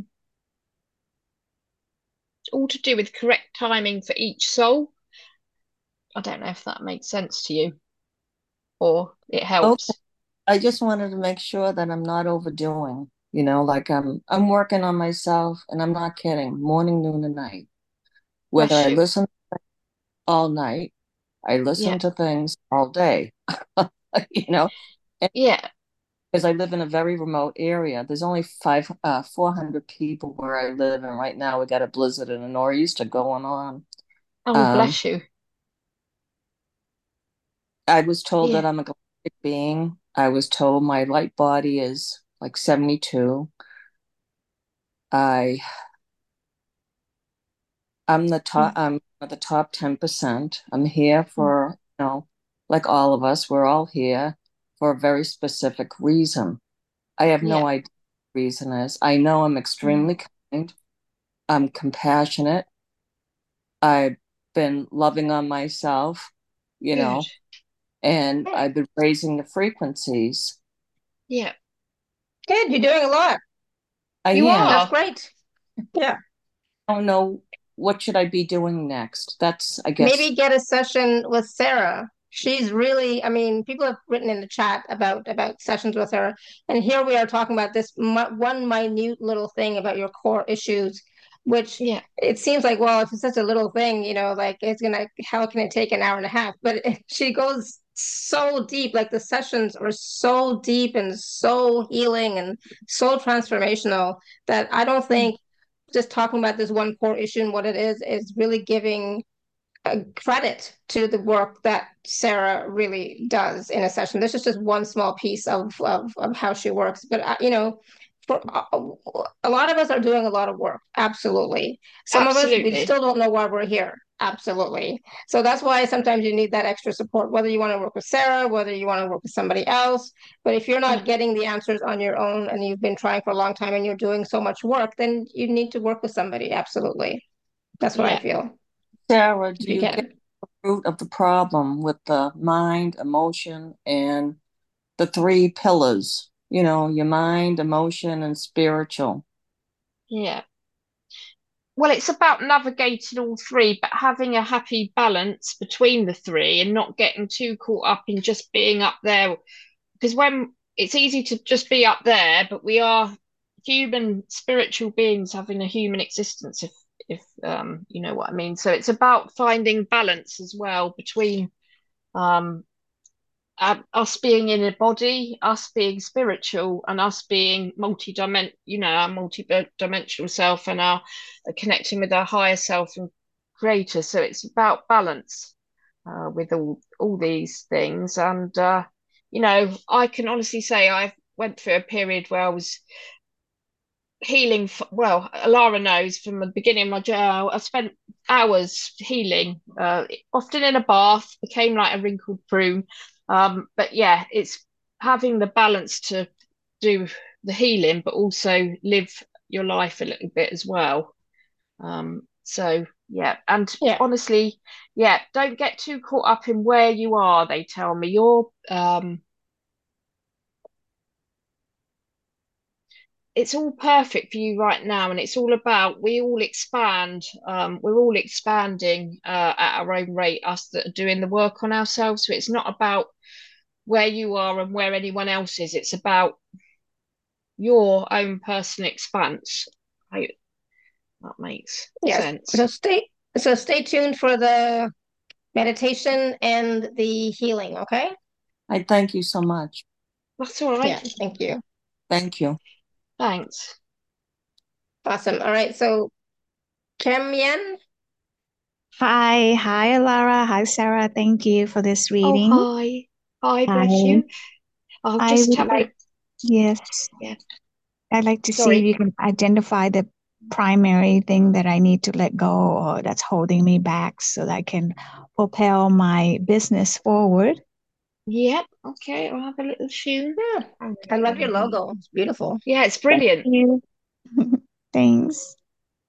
[SPEAKER 2] all to do with correct timing for each soul. I don't know if that makes sense to you or it helps.
[SPEAKER 11] Okay. I just wanted to make sure that I'm not overdoing, like I'm working on myself, and I'm not kidding, morning, noon, and night. Whether I listen all night, I listen to things all day,
[SPEAKER 2] Yeah.
[SPEAKER 11] Because I live in a very remote area. There's only 400 people where I live, and right now we got a blizzard and a nor'easter going on.
[SPEAKER 2] Oh, bless you.
[SPEAKER 11] I was told that I'm a galactic being. I was told my light body is like 72. I'm the top 10%. I'm here for, like all of us, we're all here for a very specific reason. I have no idea what the reason is. I know I'm extremely kind. I'm compassionate. I've been loving on myself, and I've been raising the frequencies.
[SPEAKER 2] Yeah.
[SPEAKER 1] Good. You're doing a lot.
[SPEAKER 2] You are.
[SPEAKER 1] That's great. Yeah.
[SPEAKER 11] I don't know, what should I be doing next? That's, I guess.
[SPEAKER 1] Maybe get a session with Sarah. She's really, I mean, people have written in the chat about sessions with her, and here we are talking about this one minute little thing about your core issues, which it seems like, well, if it's such a little thing, like how can it take an hour and a half? But she goes so deep, like the sessions are so deep and so healing and so transformational that I don't think just talking about this one core issue and what it is really giving credit to the work that Sarah really does in a session. This is just one small piece of how she works. But, for a lot of us are doing a lot of work. Absolutely. Some of us, we
[SPEAKER 2] Absolutely.
[SPEAKER 1] still don't know why we're here. Absolutely. So that's why sometimes you need that extra support, whether you want to work with Sarah, whether you want to work with somebody else. But if you're not getting the answers on your own and you've been trying for a long time and you're doing so much work, then you need to work with somebody. Absolutely. That's what I feel.
[SPEAKER 11] Sarah,
[SPEAKER 1] If
[SPEAKER 11] do
[SPEAKER 1] you
[SPEAKER 11] you get
[SPEAKER 1] can.
[SPEAKER 11] the root of the problem with the mind, emotion, and the three pillars? You know, your mind, emotion, and spiritual.
[SPEAKER 2] Yeah. Well, it's about navigating all three, but having a happy balance between the three and not getting too caught up in just being up there. Because when it's easy to just be up there, but we are human, spiritual beings having a human existence, if you know what I mean. So it's about finding balance as well between um us being in a body, us being spiritual, and us being our multi-dimensional self, and our connecting with our higher self and creator. So it's about balance with all these things. And I can honestly say I went through a period where I was healing. Well, Alara knows from the beginning of my journey, I spent hours healing, often in a bath, became like a wrinkled prune. But yeah, it's having the balance to do the healing, but also live your life a little bit as well. So yeah, and honestly, yeah, don't get too caught up in where you are. They tell me you're it's all perfect for you right now, and it's all about we all expand. We're all expanding at our own rate, us that are doing the work on ourselves. So it's not about where you are and where anyone else is. It's about your own personal expanse. I hope that makes sense.
[SPEAKER 1] So stay tuned for the meditation and the healing, okay?
[SPEAKER 11] I thank you so much.
[SPEAKER 2] That's all right.
[SPEAKER 1] Yeah, thank you.
[SPEAKER 11] Thank you.
[SPEAKER 2] Thanks.
[SPEAKER 1] Awesome. All right. So, Kim Yen.
[SPEAKER 12] Hi, Alara. Hi, Sarah. Thank you for this reading.
[SPEAKER 2] Oh, hi, bless you. I'll
[SPEAKER 12] I
[SPEAKER 2] just
[SPEAKER 12] would
[SPEAKER 2] have
[SPEAKER 12] like, yes,
[SPEAKER 2] yeah.
[SPEAKER 12] I'd like to see
[SPEAKER 2] Sorry.
[SPEAKER 12] if you can identify the primary thing that I need to let go or that's holding me back so that I can propel my business forward.
[SPEAKER 2] Yep. Okay. I'll have a little tune.
[SPEAKER 1] Yeah. I love your logo. It's beautiful.
[SPEAKER 2] Yeah, it's brilliant.
[SPEAKER 12] Thank you. Thanks.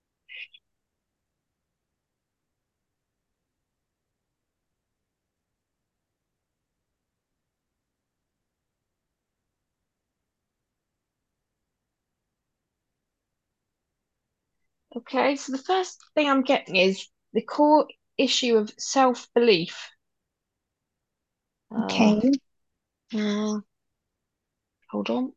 [SPEAKER 2] Okay, so the first thing I'm getting is the core issue of self-belief.
[SPEAKER 12] Okay.
[SPEAKER 2] Hold on.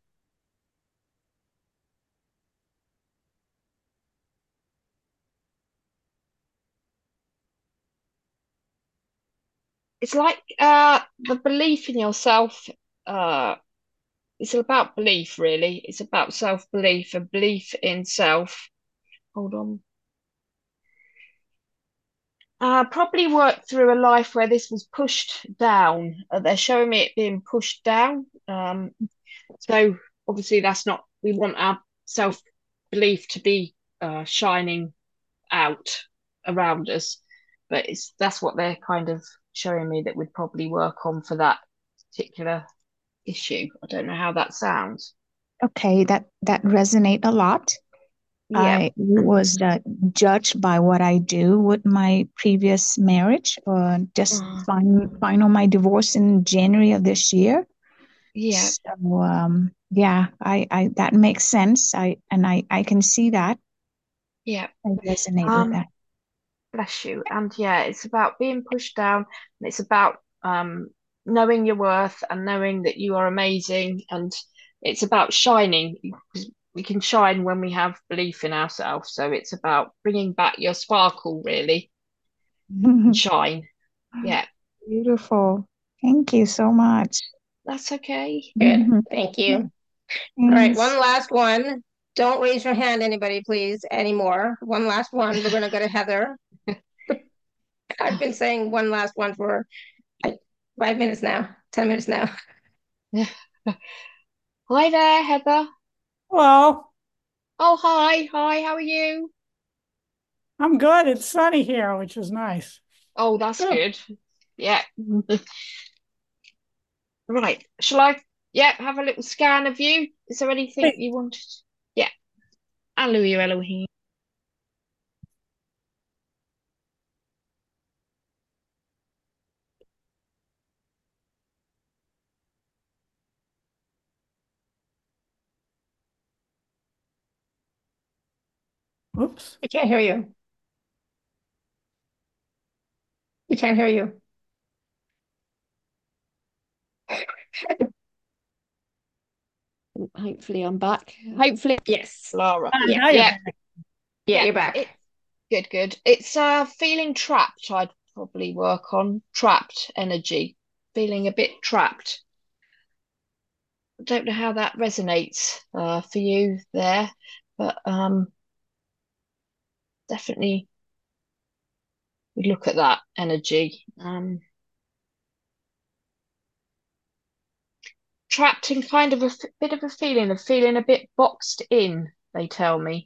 [SPEAKER 2] It's like the belief in yourself. It's about belief, really. It's about self-belief and belief in self. Hold on. Probably worked through a life where this was pushed down. They're showing me it being pushed down. So obviously that's not, we want our self-belief to be shining out around us. But that's what they're kind of showing me that we'd probably work on for that particular issue. I don't know how that sounds.
[SPEAKER 12] Okay, that resonate a lot.
[SPEAKER 2] Yeah.
[SPEAKER 12] I was judged by what I do with my previous marriage, or just final my divorce in January of this year.
[SPEAKER 2] Yeah.
[SPEAKER 12] So yeah, I that makes sense. I can see that.
[SPEAKER 2] Yeah.
[SPEAKER 12] I resonate with that.
[SPEAKER 2] Bless you. And yeah, it's about being pushed down, and it's about knowing your worth and knowing that you are amazing, and it's about shining. We can shine when we have belief in ourselves. So it's about bringing back your sparkle, really, and shine. Yeah.
[SPEAKER 12] Beautiful. Thank you so much.
[SPEAKER 2] That's okay.
[SPEAKER 1] Good. Thank you. All right,
[SPEAKER 12] Thanks.
[SPEAKER 1] one last one. Don't raise your hand, anybody, please, anymore. One last one. We're going to go to Heather. I've been saying one last one for 5 minutes now, 10 minutes now.
[SPEAKER 2] Hi there, Heather.
[SPEAKER 13] Hello,
[SPEAKER 2] Oh, hi. Hi, how are you?
[SPEAKER 13] I'm good. It's sunny here, which is nice.
[SPEAKER 2] Oh, that's
[SPEAKER 1] Oh,
[SPEAKER 2] good. Yeah. Right. Shall I, yeah, have a little scan of you? Is there anything
[SPEAKER 13] Hey,
[SPEAKER 2] you wanted? Yeah. Hallelujah, Elohim.
[SPEAKER 13] oops.
[SPEAKER 1] we can't hear you. We can't hear you.
[SPEAKER 2] Hopefully I'm back. Hopefully,
[SPEAKER 1] Yes.
[SPEAKER 2] Lara.
[SPEAKER 13] Now you're
[SPEAKER 2] Yeah.
[SPEAKER 13] back.
[SPEAKER 1] Yeah,
[SPEAKER 2] Yeah.
[SPEAKER 1] you're back.
[SPEAKER 2] It good, good. It's feeling trapped. I'd probably work on trapped energy. Feeling a bit trapped. I don't know how that resonates for you there, but definitely we look at that energy. Trapped in kind of a bit of a feeling of feeling a bit boxed in, they tell me.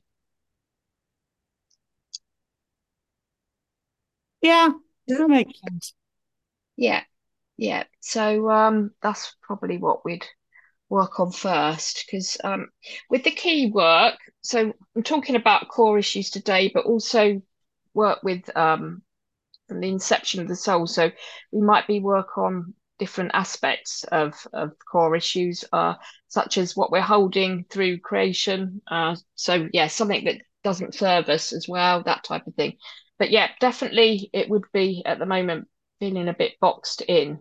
[SPEAKER 13] Yeah, that makes sense.
[SPEAKER 2] Yeah, yeah. So that's probably what we'd work on first because with the key work, so I'm talking about core issues today, but also work with from the inception of the soul. So we might be work on different aspects of core issues, such as what we're holding through creation. So yeah, something that doesn't serve us as well, that type of thing. But yeah, definitely it would be at the moment feeling a bit boxed in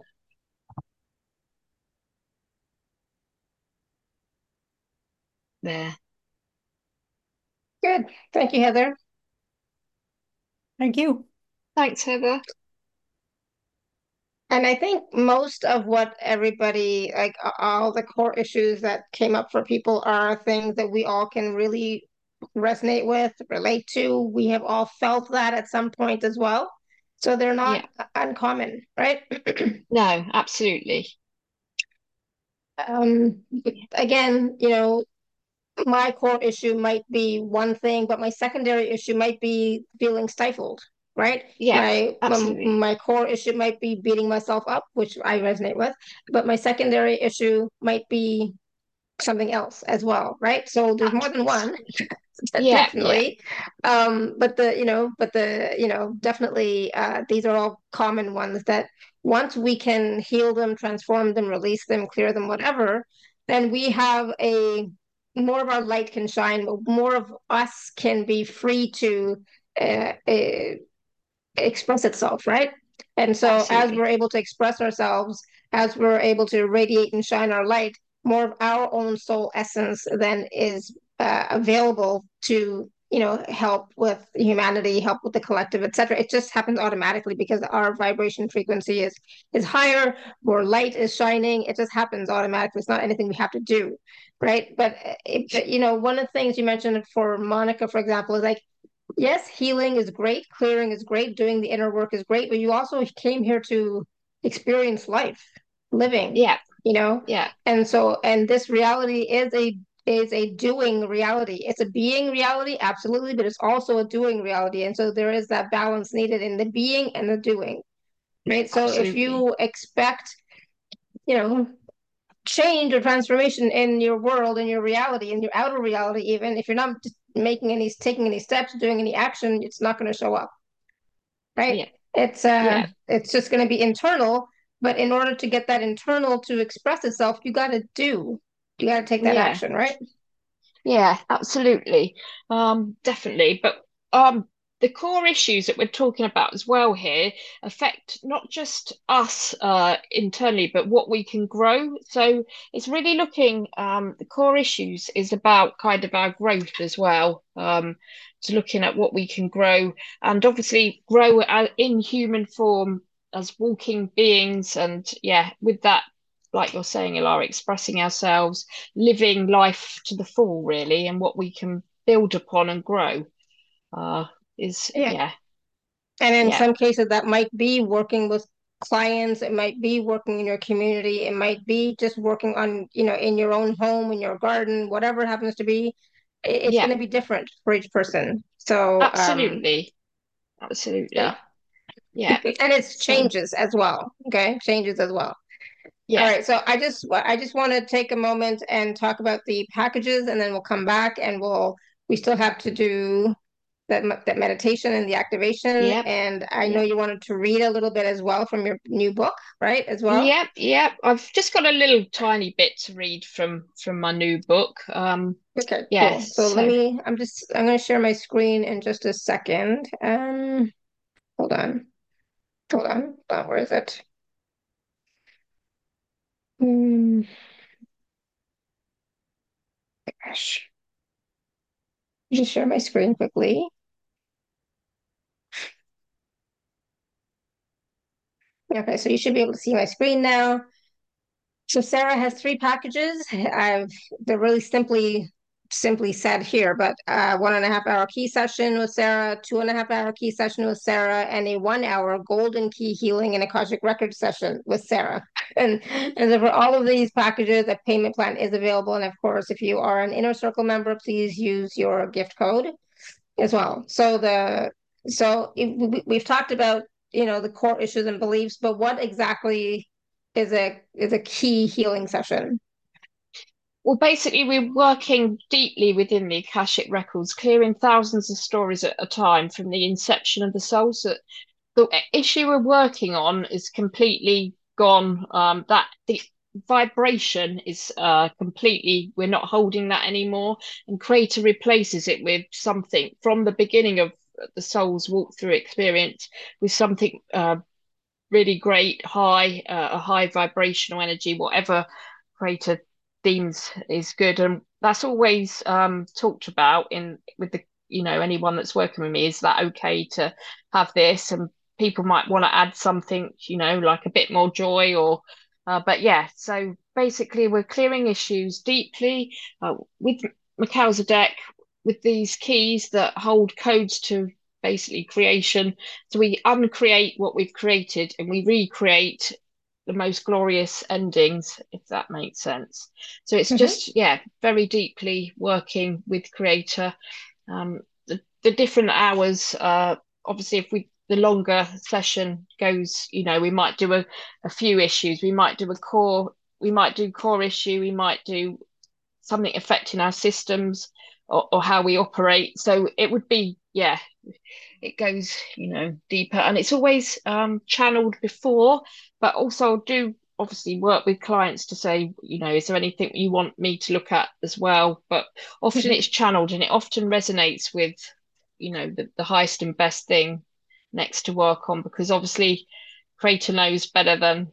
[SPEAKER 2] there.
[SPEAKER 1] Good. Thank you, Heather.
[SPEAKER 13] Thank you.
[SPEAKER 2] Thanks, Heather.
[SPEAKER 1] And I think most of what everybody, like all the core issues that came up for people are things that we all can really resonate with, relate to. We have all felt that at some point as well. So they're
[SPEAKER 2] Yeah.
[SPEAKER 1] not uncommon, right?
[SPEAKER 2] No, absolutely.
[SPEAKER 1] Again, my core issue might be one thing, but my secondary issue might be feeling stifled, right?
[SPEAKER 2] Yeah,
[SPEAKER 1] My
[SPEAKER 2] absolutely.
[SPEAKER 1] my core issue might be beating myself up, which I resonate with, but my secondary issue might be something else as well, right? So there's more than one,
[SPEAKER 2] Yeah, yeah,
[SPEAKER 1] definitely. Definitely, these are all common ones that once we can heal them, transform them, release them, clear them, whatever, then we have a more of our light can shine, more of us can be free to express itself, right? And so as
[SPEAKER 2] absolutely.
[SPEAKER 1] we're able to express ourselves, as we're able to radiate and shine our light, more of our own soul essence then is available to help with humanity, help with the collective, etc. It just happens automatically because our vibration frequency is higher, more light is shining. It just happens automatically. It's not anything we have to do, right? But one of the things you mentioned for Monica, for example, is like, yes, healing is great, clearing is great, doing the inner work is great, but you also came here to experience life, living,
[SPEAKER 2] Yeah,
[SPEAKER 1] you know?
[SPEAKER 2] yeah,
[SPEAKER 1] And this reality is a doing reality. It's a being reality, absolutely, but it's also a doing reality. And so there is that balance needed in the being and the doing, right? So if
[SPEAKER 2] absolutely.
[SPEAKER 1] you expect, you know, change or transformation in your world, in your reality, in your outer reality, even if you're not taking any steps, doing any action, it's not going to show up, right?
[SPEAKER 2] Yeah, yeah,
[SPEAKER 1] It's just going to be internal. But in order to get that internal to express itself, you got to take that
[SPEAKER 2] yeah,
[SPEAKER 1] action, right?
[SPEAKER 2] yeah, absolutely. Definitely. But the core issues that we're talking about as well here affect not just us internally, but what we can grow. So it's really looking the core issues is about kind of our growth as well. To looking at what we can grow and obviously grow in human form as walking beings and yeah, with that, like you're saying, Ilara, expressing ourselves, living life to the full, really, and what we can build upon and grow uh, is,
[SPEAKER 1] Yeah.
[SPEAKER 2] yeah,
[SPEAKER 1] And in
[SPEAKER 2] yeah,
[SPEAKER 1] some cases, that might be working with clients, it might be working in your community, it might be just working on, you know, in your own home, in your garden, whatever it happens to be, it's
[SPEAKER 2] Yeah,
[SPEAKER 1] going to be different for each person. So,
[SPEAKER 2] absolutely. Absolutely.
[SPEAKER 1] yeah.
[SPEAKER 2] Yeah.
[SPEAKER 1] And it's
[SPEAKER 2] So,
[SPEAKER 1] changes as well. Okay, changes as well. All
[SPEAKER 2] yeah.
[SPEAKER 1] right, so I just want to take a moment and talk about the packages, and then we'll come back and we still have to do that meditation and the activation.
[SPEAKER 2] Yep.
[SPEAKER 1] And I know
[SPEAKER 2] Yep.
[SPEAKER 1] you wanted to read a little bit as well from your new book, right? As well.
[SPEAKER 2] Yep. Yep. I've just got a little tiny bit to read from my new book.
[SPEAKER 1] Okay,
[SPEAKER 2] Yeah.
[SPEAKER 1] cool. So
[SPEAKER 2] So
[SPEAKER 1] I'm going to share my screen in just a second. Hold on. Hold on. Hold on. Where is it? Hmm. Gosh. Just share my screen quickly. Okay, so you should be able to see my screen now. So Sarah has three packages. They're really simply said here, but 1.5 hour key session with Sarah, 2.5 hour key session with Sarah, and a 1 hour golden key healing and Akashic record session with Sarah. And so for all of these packages, a payment plan is available. And of course, if you are an Inner Circle member, please use your gift code as well. We've talked about, you know, the core issues and beliefs, but what exactly is a key healing session?
[SPEAKER 2] well, basically, we're working deeply within the Akashic records, clearing thousands of stories at a time from the inception of the soul. So the issue we're working on is completely gone. That the vibration is completely, we're not holding that anymore, and Creator replaces it with something from the beginning of the soul's walkthrough experience, with something really great, a high vibrational energy, whatever Creator deems is good. And that's always talked about in with the, you know, anyone that's working with me, is that okay to have this? And people might want to add something, you know, like a bit more joy or but yeah, so basically we're clearing issues deeply with Melchizedek, with these keys that hold codes to basically creation. So we uncreate what we've created and we recreate the most glorious endings, if that makes sense. So it's just, yeah, very deeply working with Creator. The different hours, obviously, the longer session goes, you know, we might do a few issues. We might do core issue. We might do something affecting our systems or how we operate. So it would be, yeah, it goes, you know, deeper, and it's always channeled before, but also do obviously work with clients to say, you know, is there anything you want me to look at as well? But often it's channeled and it often resonates with, you know, the highest and best thing next to work on, because obviously Creator knows better than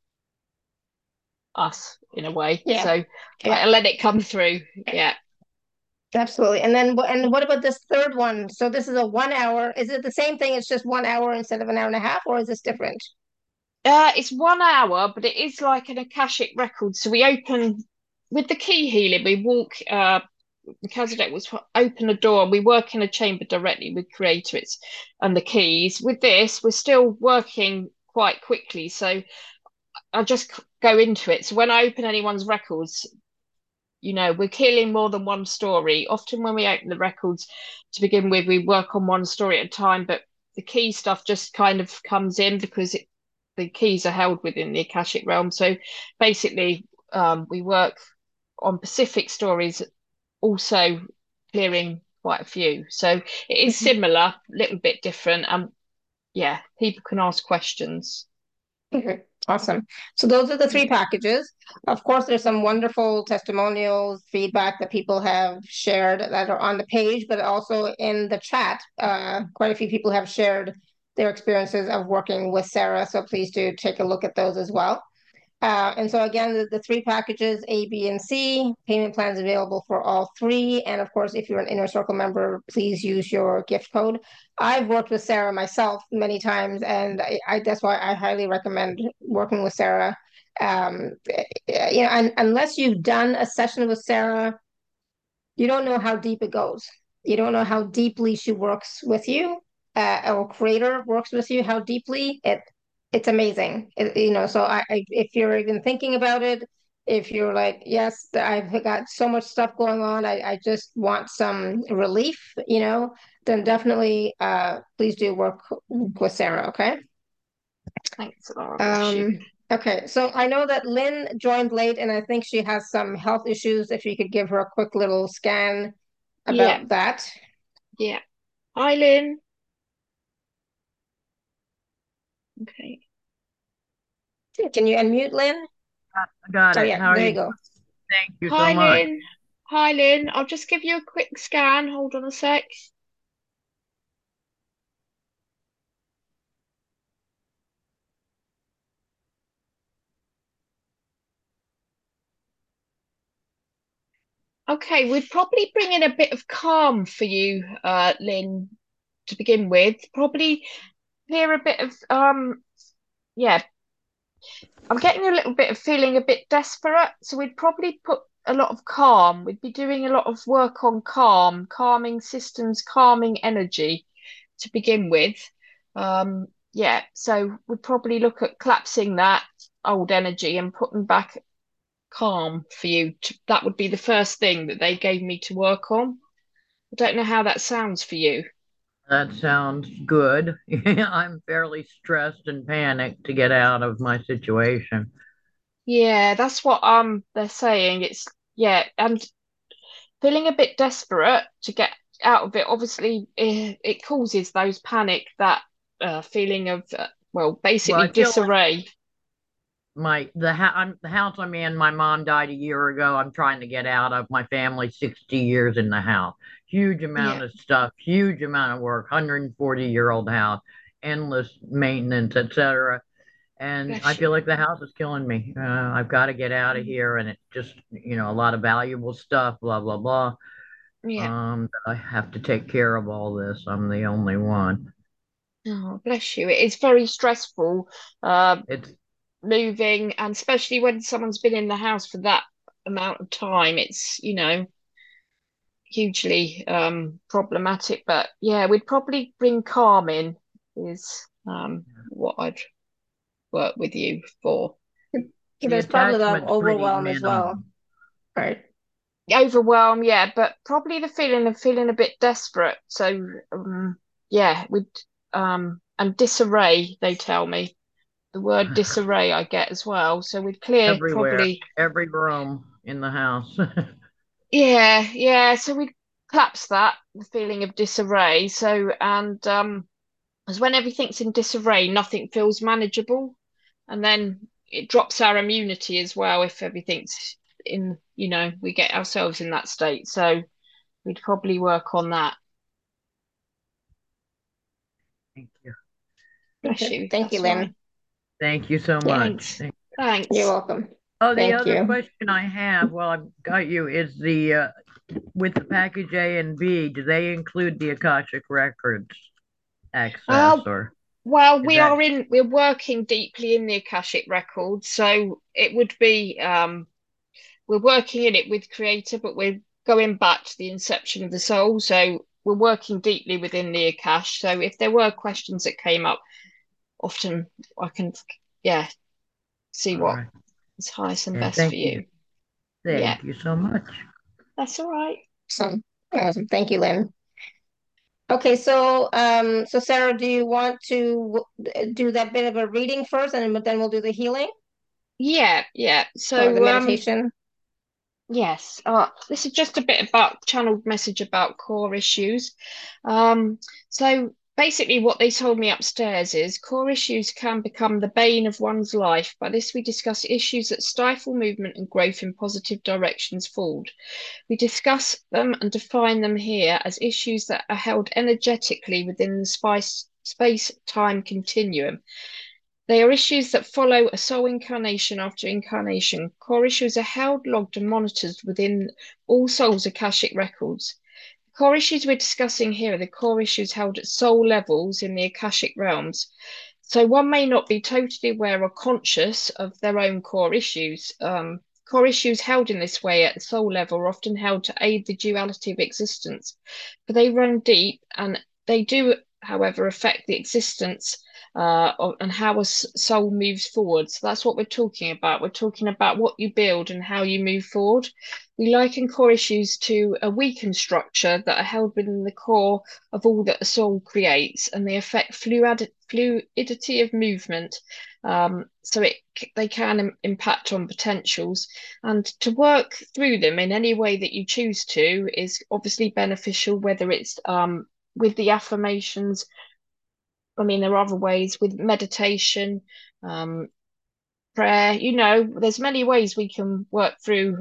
[SPEAKER 2] us in a way.
[SPEAKER 1] Yeah.
[SPEAKER 2] So
[SPEAKER 1] Yeah.
[SPEAKER 2] I let it come through. Yeah.
[SPEAKER 1] Absolutely. And what about this third one? So this is a 1 hour. Is it the same thing? It's just 1 hour instead of an hour and a half, or is this different?
[SPEAKER 2] It's 1 hour, but it is like an Akashic record. So we open with the key healing, we walk Melchizedek was open a door and we work in a chamber directly with Creator and the keys. With this, we're still working quite quickly. So I just go into it. So when I open anyone's records, you know, we're killing more than one story. Often when we open the records to begin with, we work on one story at a time, but the key stuff just kind of comes in because the keys are held within the Akashic realm. So basically, we work on Pacific stories, also clearing quite a few. So it is similar, a little bit different. And yeah, people can ask questions.
[SPEAKER 1] Okay, awesome. So those are the three packages. Of course, there's some wonderful testimonials, feedback that people have shared that are on the page, but also in the chat. Quite a few people have shared their experiences of working with Sarah. So please do take a look at those as well. And so again, the three packages, A, B, and C, payment plans available for all three. And of course, if you're an Inner Circle member, please use your gift code. I've worked with Sarah myself many times, and that's why I highly recommend working with Sarah. You know, and unless you've done a session with Sarah, you don't know how deep it goes. You don't know how deeply she works with you, or Creator works with you, how deeply it's amazing. So if you're even thinking about it, if you're like, yes, I've got so much stuff going on, I just want some relief, then definitely please do work with Sarah, okay?
[SPEAKER 2] Thanks, Laura. Bless you.
[SPEAKER 1] Okay, so I know that Lynn joined late and I think she has some health issues. If you could give her a quick little scan about that.
[SPEAKER 2] Yeah. Hi, Lynn. Okay.
[SPEAKER 1] Can you unmute, Lynn?
[SPEAKER 14] I got it.
[SPEAKER 1] Yeah,
[SPEAKER 14] How are
[SPEAKER 1] there
[SPEAKER 14] you?
[SPEAKER 1] you go.
[SPEAKER 14] Thank you
[SPEAKER 2] Hi,
[SPEAKER 14] so much.
[SPEAKER 2] Lynn. Hi, Lynn. I'll just give you a quick scan. Hold on a sec. Okay, we'd probably bring in a bit of calm for you, Lynn, to begin with. Probably hear a bit of yeah. I'm getting a little bit of feeling a bit desperate, so we'd probably put a lot of calm. We'd be doing a lot of work on calming systems, calming energy to begin with. Yeah, so we'd probably look at collapsing that old energy and putting back calm for you. That would be the first thing that they gave me to work on. I don't know how that sounds for you.
[SPEAKER 14] That sounds good. I'm fairly stressed and panicked to get out of my situation.
[SPEAKER 2] Yeah, that's what they're saying. It's and feeling a bit desperate to get out of it. Obviously, it causes those panic, that feeling of basically
[SPEAKER 14] I feel like
[SPEAKER 2] disarray.
[SPEAKER 14] the house I'm in, my mom died a year ago. I'm trying to get out of. My family 60 years in the house. Huge amount of stuff, huge amount of work, 140-year-old house, endless maintenance, etc. And I feel like the house is killing me. I've got to get out of here, and it's just, a lot of valuable stuff, blah, blah, blah. I have to take care of all this. I'm the only one.
[SPEAKER 2] Oh, bless you. It is very stressful.
[SPEAKER 14] It's
[SPEAKER 2] moving, and especially when someone's been in the house for that amount of time, it's hugely problematic. But yeah, we'd probably bring calm in, is what I'd work with you for.
[SPEAKER 1] There's probably a lot of overwhelm as well, right?
[SPEAKER 2] Overwhelm, yeah, but probably the feeling of feeling a bit desperate. So we'd and disarray, they tell me. The word disarray I get as well. So we'd clear
[SPEAKER 14] everywhere,
[SPEAKER 2] probably
[SPEAKER 14] every room in the house.
[SPEAKER 2] yeah. So we'd collapse that, the feeling of disarray. So as when everything's in disarray, nothing feels manageable. And then it drops our immunity as well if everything's in, we get ourselves in that state. So we'd probably work on that.
[SPEAKER 14] Thank you.
[SPEAKER 2] Bless you.
[SPEAKER 1] Thank you, Lynn.
[SPEAKER 14] Thank you so much.
[SPEAKER 2] Thanks.
[SPEAKER 1] You're welcome.
[SPEAKER 14] Oh, the other question I have, while I've got you, is with the package A and B, do they include the Akashic Records access or?
[SPEAKER 2] Well, we're working deeply in the Akashic Records, so it would be we're working in it with Creator, but we're going back to the inception of the soul, so we're working deeply within the Akash. So if there were questions that came up, often I can see what is highest and best for you.
[SPEAKER 14] Thank you so much.
[SPEAKER 2] That's all right.
[SPEAKER 1] Awesome. Thank you, Lynn. Okay, so Sarah, do you want to do that bit of a reading first, and then we'll do the healing?
[SPEAKER 2] Yeah. So
[SPEAKER 1] the meditation.
[SPEAKER 2] Yes. This is just a bit about channeled message about core issues. So basically what they told me upstairs is core issues can become the bane of one's life. By this we discuss issues that stifle movement and growth in positive directions forward. We discuss them and define them here as issues that are held energetically within the space-time continuum. They are issues that follow a soul incarnation after incarnation. Core issues are held, logged, and monitored within all souls' Akashic records. The core issues we're discussing here are the core issues held at soul levels in the Akashic realms. So one may not be totally aware or conscious of their own core issues. Core issues held in this way at the soul level are often held to aid the duality of existence, but they run deep and they do however, affect the existence and how a soul moves forward. So that's what we're talking about. We're talking about what you build and how you move forward. We liken core issues to a weakened structure that are held within the core of all that a soul creates, and they affect fluidity of movement. So they can impact on potentials, and to work through them in any way that you choose to is obviously beneficial, whether it's with the affirmations. I mean, there are other ways with meditation, prayer, there's many ways we can work through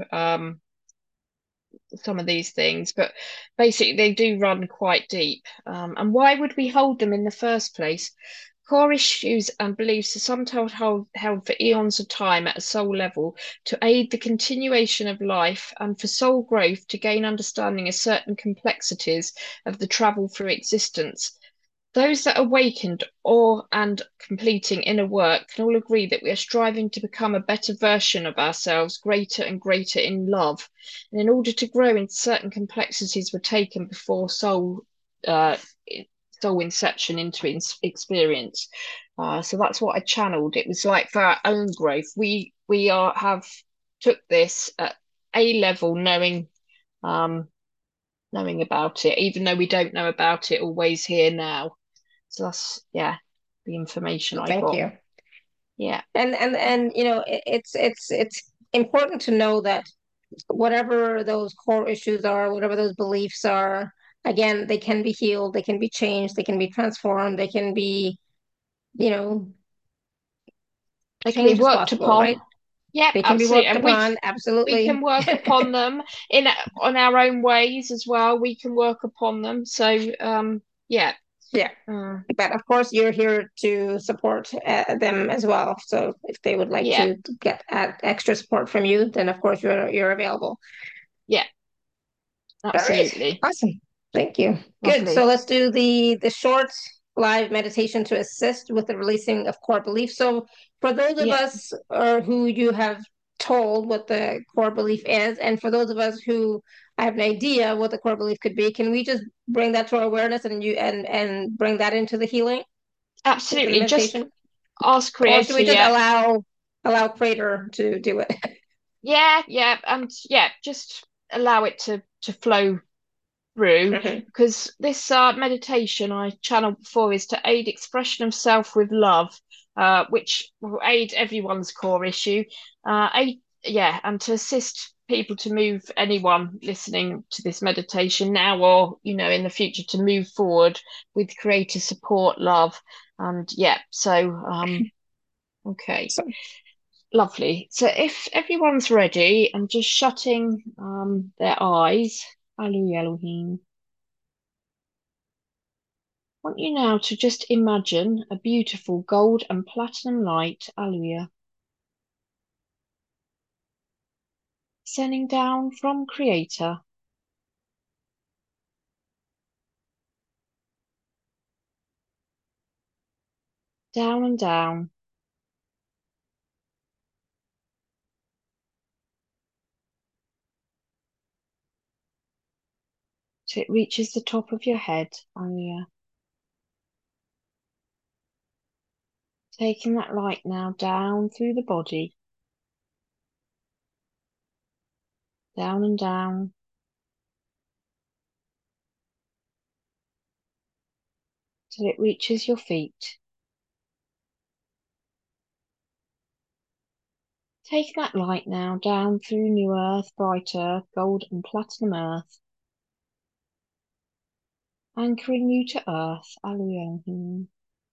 [SPEAKER 2] some of these things, but basically they do run quite deep. And why would we hold them in the first place? Core issues and beliefs are sometimes held for eons of time at a soul level to aid the continuation of life and for soul growth to gain understanding of certain complexities of the travel through existence. Those that are awakened and completing inner work can all agree that we are striving to become a better version of ourselves, greater and greater in love. And in order to grow into certain complexities were taken before soul inception into experience. So that's what I channeled. It was like for our own growth. We have took this at a level, knowing about it, even though we don't know about it always here now. So that's the information I got.
[SPEAKER 1] Thank you.
[SPEAKER 2] Yeah.
[SPEAKER 1] And it's important to know that whatever those core issues are, whatever those beliefs are, again, they can be healed, they can be changed, they can be transformed, they can be,
[SPEAKER 2] they can
[SPEAKER 1] change
[SPEAKER 2] be
[SPEAKER 1] is
[SPEAKER 2] worked
[SPEAKER 1] possible,
[SPEAKER 2] upon.
[SPEAKER 1] right?
[SPEAKER 2] Yeah,
[SPEAKER 1] They can
[SPEAKER 2] absolutely.
[SPEAKER 1] be worked upon, absolutely.
[SPEAKER 2] We can work upon them on our own ways as well. We can work upon them. So yeah.
[SPEAKER 1] But of course, you're here to support them as well. So if they would like to get extra support from you, then of course you're available.
[SPEAKER 2] Yeah, absolutely.
[SPEAKER 1] Right. Awesome. Thank you.
[SPEAKER 2] Lovely.
[SPEAKER 1] Good. So let's do the short live meditation to assist with the releasing of core beliefs. So for those of us who you have told what the core belief is, and for those of us who have an idea what the core belief could be, can we just bring that to our awareness and bring that into the healing?
[SPEAKER 2] Absolutely. Just ask Creator.
[SPEAKER 1] Or should we just allow Creator to do it?
[SPEAKER 2] Yeah, and just allow it to flow through, because this meditation I channeled before is to aid expression of self with love, which will aid everyone's core issue, and to assist people to move, anyone listening to this meditation now or in the future, to move forward with Creator support, love, and okay. Lovely. So if everyone's ready and just shutting their eyes, Alu Elohim. I want you now to just imagine a beautiful gold and platinum light, Alua, sending down from Creator. Down and down. Till it reaches the top of your head, Alua. Taking that light now down through the body. Down and down. Till it reaches your feet. Take that light now down through new earth, bright earth, gold and platinum earth. Anchoring you to earth, Alu.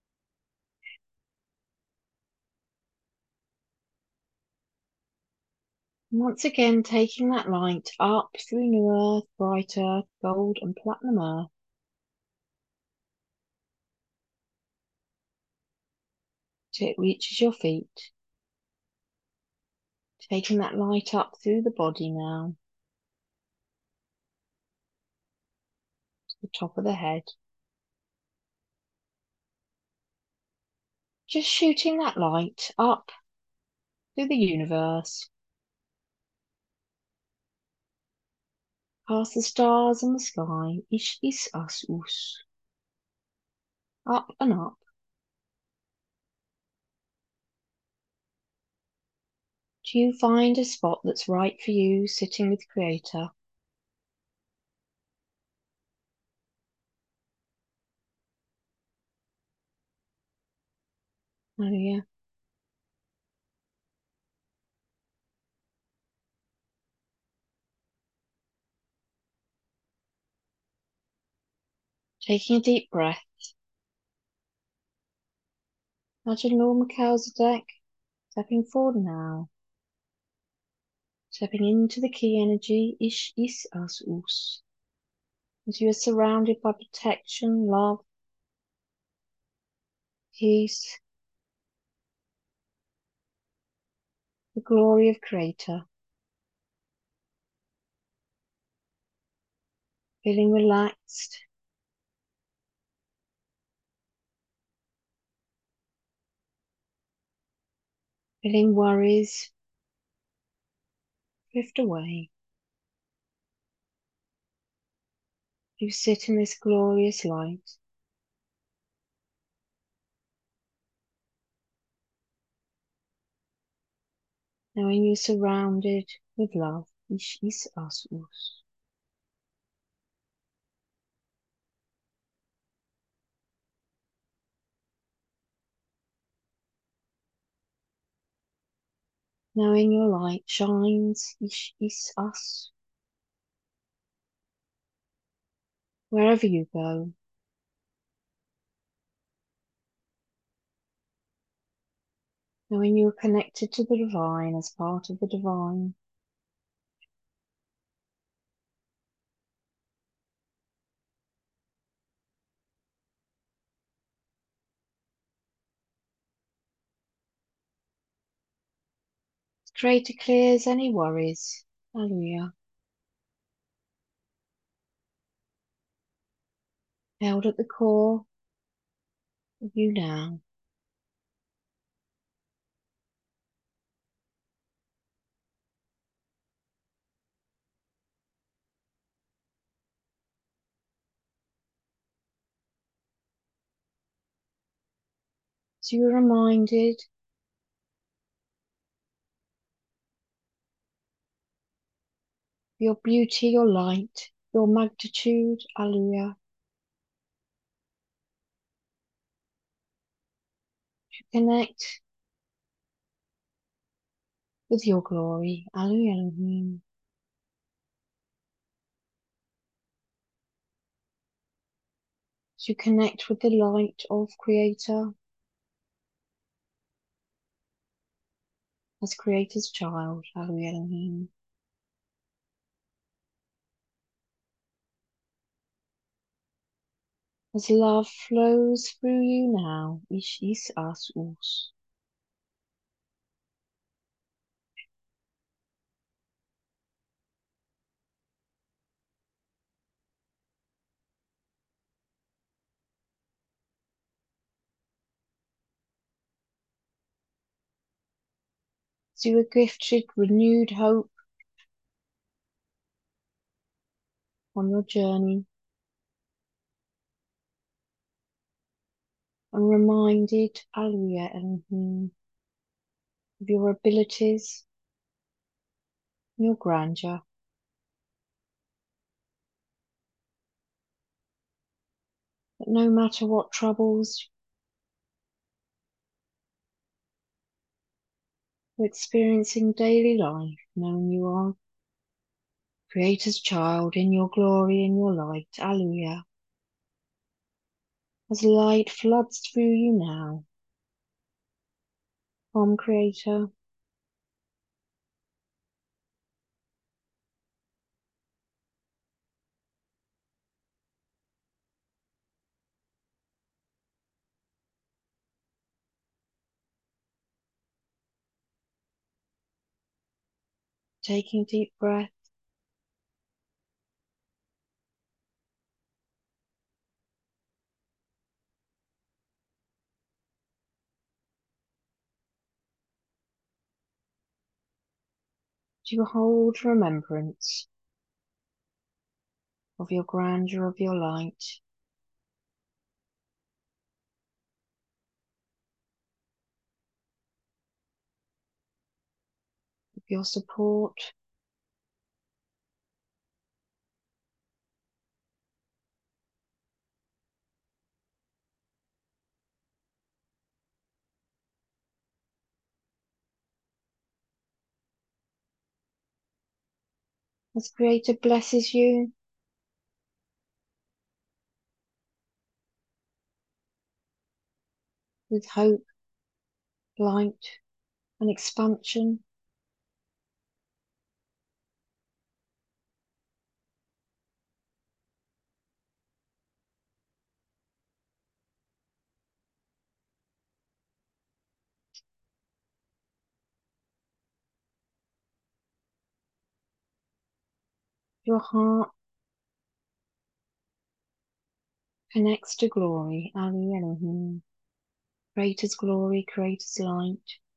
[SPEAKER 2] Once again, taking that light up through new earth, bright earth, gold and platinum earth. Till it reaches your feet. Taking that light up through the body now. To the top of the head. Just shooting that light up through the universe. Past the stars and the sky. Ish is us us. up and up. Do you find a spot that's right for you, sitting with Creator? Oh, yeah. Taking a deep breath. Imagine Lord Melchizedek stepping forward now. Stepping into the key energy, Ish Is As Us. As you are surrounded by protection, love, peace, the glory of Creator. Feeling relaxed. Feeling worries drift away. You sit in this glorious light. Knowing you're surrounded with love. Ish Is As Us. Knowing your light shines. Ish Is Us. Wherever you go. Knowing you are connected to the divine as part of the divine. Creator clears any worries. Hallelujah. Held at the core of you now. So you're reminded your beauty, your light, your magnitude. Hallelujah. To connect with your glory. Hallelujah. Elohim. To connect with the light of Creator as Creator's child. Hallelujah. Elohim. As love flows through you now. Ish Is As Us. So you are gifted renewed hope on your journey. And reminded, Hallelujah, Elohim, of your abilities and your grandeur. That no matter what troubles you're experiencing daily life, knowing you are Creator's child in your glory and your light. Hallelujah. As light floods through you now from Creator. Taking a deep breath. Do you hold remembrance of your grandeur, of your light? your support. As Creator blesses you with hope, light, and expansion. Your heart connects to glory, Ali Elohim. Creator's glory, Creator's light.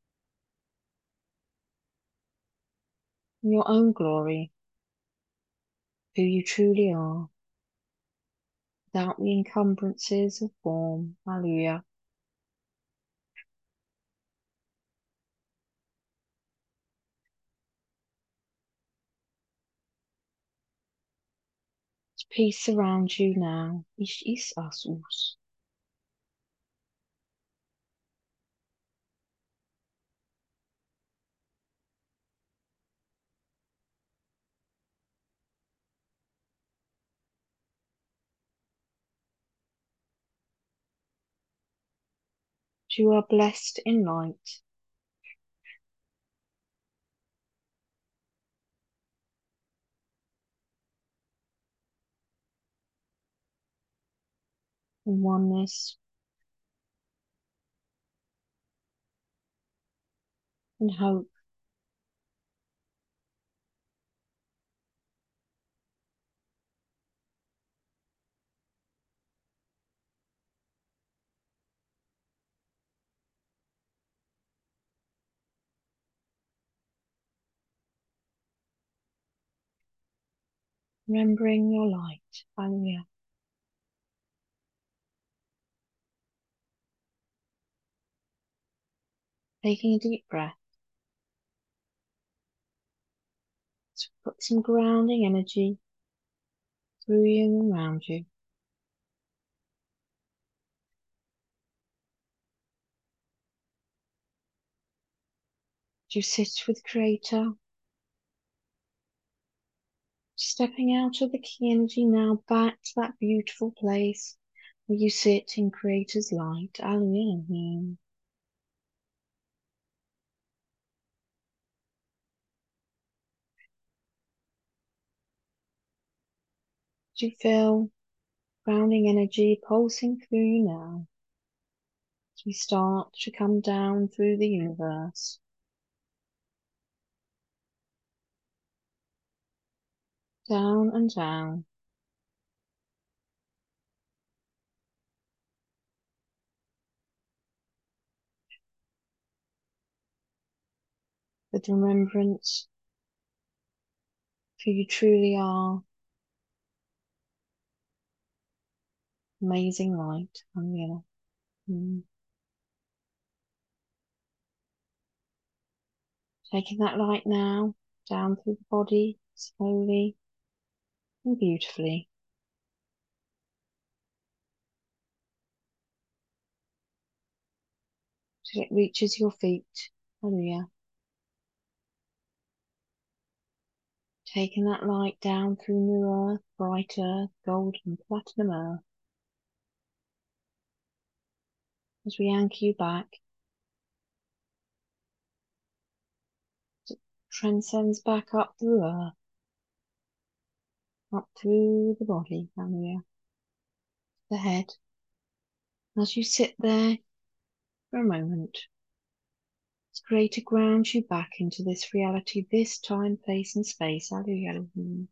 [SPEAKER 2] Your own glory, who you truly are, without the encumbrances of form. Hallelujah. Peace surrounds you now. Ish is asus. You are blessed in light. In oneness. In hope. Remembering your light. Hallelujah. Taking a deep breath. To put some grounding energy through you and around you. You sit with Creator. Stepping out of the key energy now back to that beautiful place where you sit in Creator's light. Hallelujah. Do you feel grounding energy pulsing through you now as we start to come down through the universe? Down and down. With remembrance for you truly are amazing light. Taking that light now down through the body slowly and beautifully. Till it reaches your feet. Hallelujah. Taking that light down through new earth, bright earth, gold and platinum earth. As we anchor you back, it transcends back up through earth, up through the body, hallelujah, the head. As you sit there for a moment, it's great to ground you back into this reality, this time, place and space, hallelujah.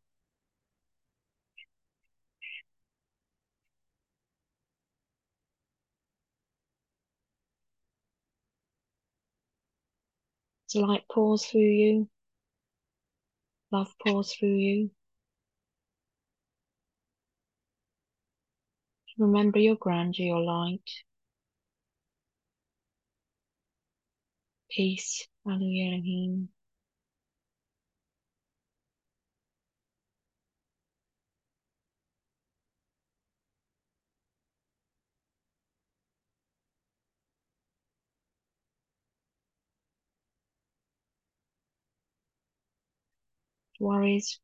[SPEAKER 2] As light pours through you, love pours through you. Remember your grandeur, your light. Peace, hallelujah. worries.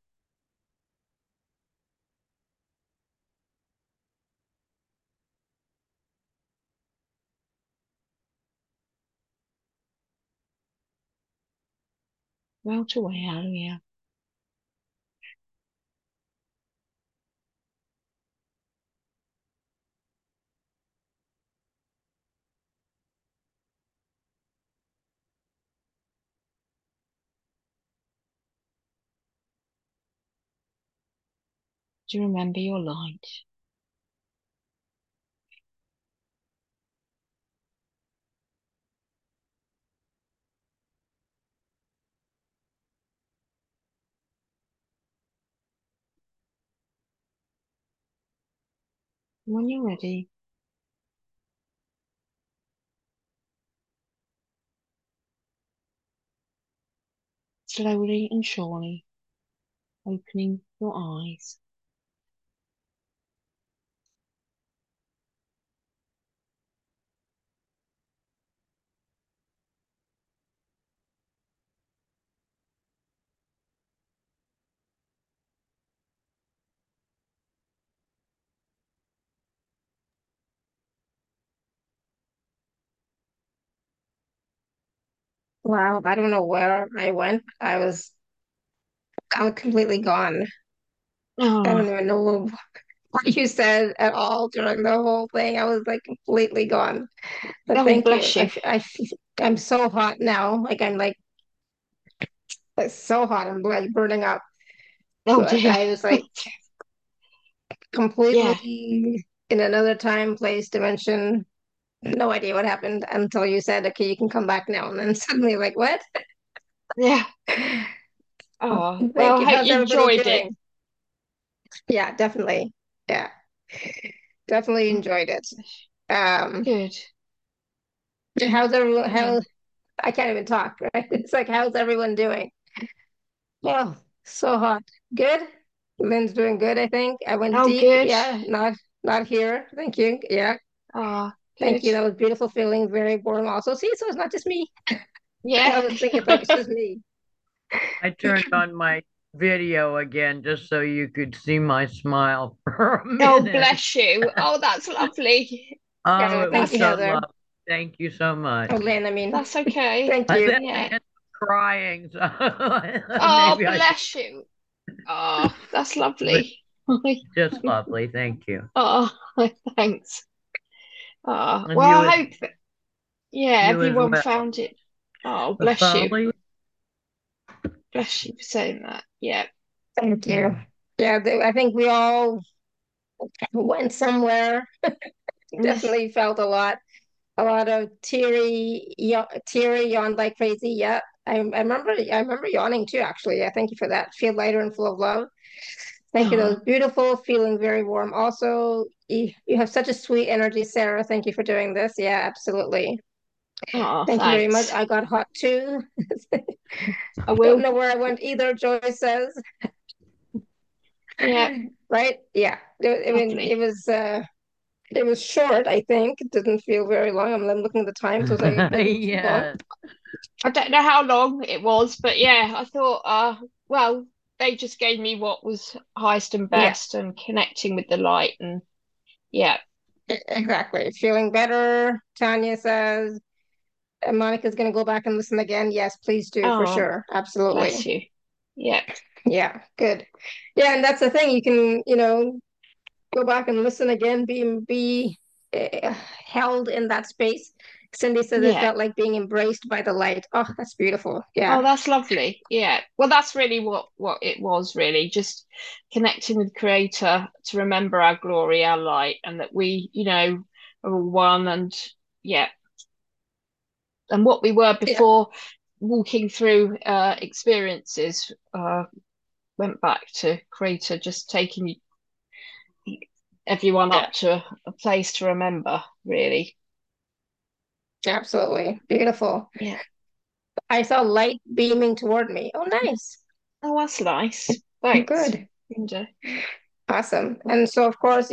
[SPEAKER 2] Melt away, Alia. Do you remember your light? When you're ready, slowly and surely opening your eyes.
[SPEAKER 1] Wow, I don't know where I went. I'm completely gone. I don't
[SPEAKER 2] Oh,
[SPEAKER 1] even know what you said at all during the whole thing. I was like completely gone. But
[SPEAKER 2] oh,
[SPEAKER 1] thank you.
[SPEAKER 2] bless you.
[SPEAKER 1] I'm so hot now. Like I'm like it's so hot. I'm like burning up.
[SPEAKER 2] Oh
[SPEAKER 1] But
[SPEAKER 2] dear.
[SPEAKER 1] I was like
[SPEAKER 2] Yeah,
[SPEAKER 1] completely in another time, place, dimension. No idea what happened until you said, "Okay, you can come back now." And then suddenly, like, what?
[SPEAKER 2] yeah. Oh, well,
[SPEAKER 1] Thank
[SPEAKER 2] I
[SPEAKER 1] you.
[SPEAKER 2] hope
[SPEAKER 1] How's
[SPEAKER 2] you
[SPEAKER 1] everybody
[SPEAKER 2] enjoyed it.
[SPEAKER 1] doing? Yeah, definitely. Yeah, definitely
[SPEAKER 2] Oh,
[SPEAKER 1] enjoyed it. Um,
[SPEAKER 2] good.
[SPEAKER 1] how's everyone?
[SPEAKER 2] Yeah.
[SPEAKER 1] How I can't even talk, right? It's like, how's everyone doing? Oh, so hot. Good. Lynn's doing good, I think. I went
[SPEAKER 2] Oh,
[SPEAKER 1] deep.
[SPEAKER 2] good.
[SPEAKER 1] Yeah, not here. Thank you. Yeah,
[SPEAKER 2] Oh,
[SPEAKER 1] thank
[SPEAKER 2] good.
[SPEAKER 1] you. That was beautiful feeling, very warm also. See, so it's not just me.
[SPEAKER 2] Yeah.
[SPEAKER 1] I was thinking it's like it's just me.
[SPEAKER 14] I turned on my video again just so you could see my smile for a
[SPEAKER 2] Oh,
[SPEAKER 14] minute.
[SPEAKER 2] bless you. Oh, that's lovely.
[SPEAKER 14] Oh,
[SPEAKER 1] Yeah,
[SPEAKER 14] it
[SPEAKER 1] thank
[SPEAKER 14] was
[SPEAKER 1] you,
[SPEAKER 2] That's
[SPEAKER 14] so
[SPEAKER 1] Heather.
[SPEAKER 14] lovely. Thank you so
[SPEAKER 1] Oh,
[SPEAKER 14] much.
[SPEAKER 1] Lynn, I mean,
[SPEAKER 2] that's okay.
[SPEAKER 1] thank
[SPEAKER 14] I
[SPEAKER 1] you.
[SPEAKER 14] then I
[SPEAKER 2] Yeah.
[SPEAKER 14] ended up crying, so
[SPEAKER 2] Oh,
[SPEAKER 14] maybe I should.
[SPEAKER 2] bless you. Oh, that's
[SPEAKER 14] But
[SPEAKER 2] lovely.
[SPEAKER 14] just lovely. Thank you.
[SPEAKER 2] Oh, thanks. Oh,
[SPEAKER 14] And
[SPEAKER 2] well, I hope that, yeah,
[SPEAKER 14] you as
[SPEAKER 2] everyone
[SPEAKER 14] well.
[SPEAKER 2] found it. Oh,
[SPEAKER 14] The
[SPEAKER 2] bless you.
[SPEAKER 14] folly.
[SPEAKER 2] Bless you for saying that. Yeah.
[SPEAKER 1] Thank you. Yeah, I think we all went somewhere. Definitely felt a lot of teary, yawned like crazy. Yeah, I remember yawning too. Actually, yeah. Thank you for that. Feel lighter and full of love. Thank you. That was
[SPEAKER 2] Oh,
[SPEAKER 1] beautiful. Feeling very warm. Also, you have such a sweet energy, Sarah. Thank you for doing this. Yeah, absolutely.
[SPEAKER 2] oh,
[SPEAKER 1] Thank you very much.
[SPEAKER 2] thanks.
[SPEAKER 1] I got hot too.
[SPEAKER 2] I
[SPEAKER 1] Don't
[SPEAKER 2] will.
[SPEAKER 1] know where I went either. Joyce says,
[SPEAKER 2] Yeah,
[SPEAKER 1] right? Yeah. I mean,
[SPEAKER 2] lovely.
[SPEAKER 1] it was short. I think it didn't feel very long. I'm looking at the time, so was it too long?
[SPEAKER 14] Yeah.
[SPEAKER 2] I don't know how long it was, but yeah, I thought, well, they just gave me what was highest and
[SPEAKER 1] Yeah.
[SPEAKER 2] best and connecting with the light and yeah.
[SPEAKER 1] Exactly. Feeling better, Tanya says. And Monica's going to go back and listen again. Yes, please do, for
[SPEAKER 2] Oh,
[SPEAKER 1] sure.
[SPEAKER 2] bless
[SPEAKER 1] Absolutely.
[SPEAKER 2] you. Yeah.
[SPEAKER 1] Yeah, good. Yeah, and that's the thing. You can, go back and listen again, held in that space. Cindy says it
[SPEAKER 2] Yeah.
[SPEAKER 1] felt like being embraced by the light. Oh, that's beautiful.
[SPEAKER 2] Oh,
[SPEAKER 1] Yeah.
[SPEAKER 2] that's lovely. Yeah. Well, that's really what it was really, just connecting with Creator to remember our glory, our light, and that we, are all one and yeah, and what we were
[SPEAKER 1] Yeah,
[SPEAKER 2] before walking through experiences went back to Creator, just taking everyone
[SPEAKER 1] yeah,
[SPEAKER 2] up to a place to remember, really.
[SPEAKER 1] absolutely. Beautiful.
[SPEAKER 2] Yeah.
[SPEAKER 1] I saw light beaming toward me. Oh, nice.
[SPEAKER 2] Oh, that's nice. Thanks,
[SPEAKER 1] Good.
[SPEAKER 2] Linda.
[SPEAKER 1] Awesome. And so, of course,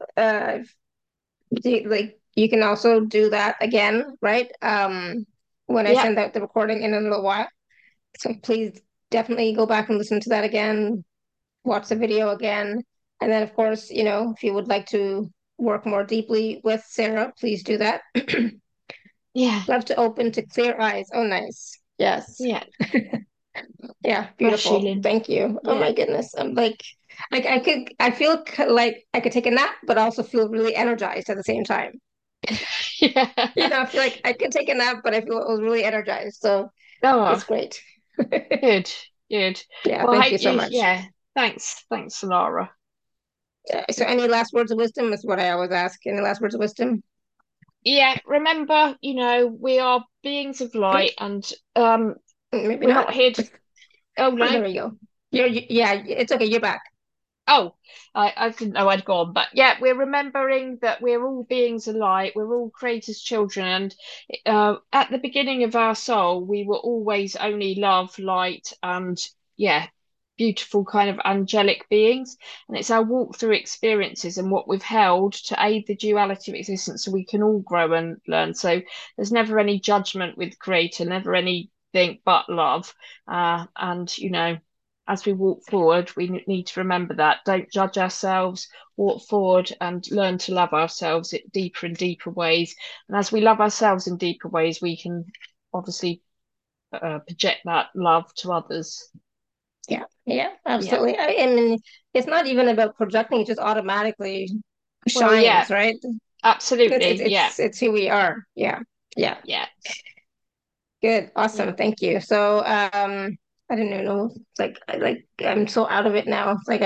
[SPEAKER 1] like you can also do that again, right? When I
[SPEAKER 2] Yep.
[SPEAKER 1] send out the recording in a little while. So please definitely go back and listen to that again, watch the video again. And then, of course, if you would like to work more deeply with Sarah, please do that.
[SPEAKER 2] Yeah.
[SPEAKER 1] Love to open to clear eyes. Oh, nice. Yes.
[SPEAKER 2] Yeah.
[SPEAKER 1] Yeah,
[SPEAKER 2] Bless you,
[SPEAKER 1] beautiful.
[SPEAKER 2] Lynn.
[SPEAKER 1] Thank you. Oh
[SPEAKER 2] Yeah.
[SPEAKER 1] my goodness. I'm like, I feel like I could take a nap, but also feel really energized at the same time.
[SPEAKER 2] Yeah.
[SPEAKER 1] I feel like I could take a nap, but I feel I was really energized. So
[SPEAKER 2] Oh,
[SPEAKER 1] it's great.
[SPEAKER 2] good. Good.
[SPEAKER 1] Yeah,
[SPEAKER 2] Well, I
[SPEAKER 1] thank you
[SPEAKER 2] hope
[SPEAKER 1] so much.
[SPEAKER 2] yeah. Thanks, Lara.
[SPEAKER 1] So any last words of wisdom is what I always ask. Any last words of wisdom?
[SPEAKER 2] Yeah, remember, we are beings of light, and
[SPEAKER 1] Maybe
[SPEAKER 2] we're
[SPEAKER 1] not.
[SPEAKER 2] not here to. Oh
[SPEAKER 1] Oh, there
[SPEAKER 2] no.
[SPEAKER 1] we go. Yeah, it's okay. You're back.
[SPEAKER 2] Oh, I didn't know I'd gone, but yeah, we're remembering that we're all beings of light. We're all creators' children, and at the beginning of our soul, we were always only love, light, and yeah, beautiful kind of angelic beings. And it's our walk through experiences and what we've held to aid the duality of existence, so we can all grow and learn. So there's never any judgment with Creator, never anything but love, and as we walk forward, we need to remember that. Don't judge ourselves, walk forward and learn to love ourselves in deeper and deeper ways. And as we love ourselves in deeper ways, we can obviously project that love to others.
[SPEAKER 1] Yeah, absolutely. I mean, it's not even about projecting, it just automatically
[SPEAKER 2] Well, yeah,
[SPEAKER 1] shines, right?
[SPEAKER 2] absolutely. Yeah.
[SPEAKER 1] It's who we are. Yeah.
[SPEAKER 2] Yeah.
[SPEAKER 1] Good. Awesome.
[SPEAKER 2] Yeah.
[SPEAKER 1] Thank you. So, I don't even know, I'm so out of it now. Like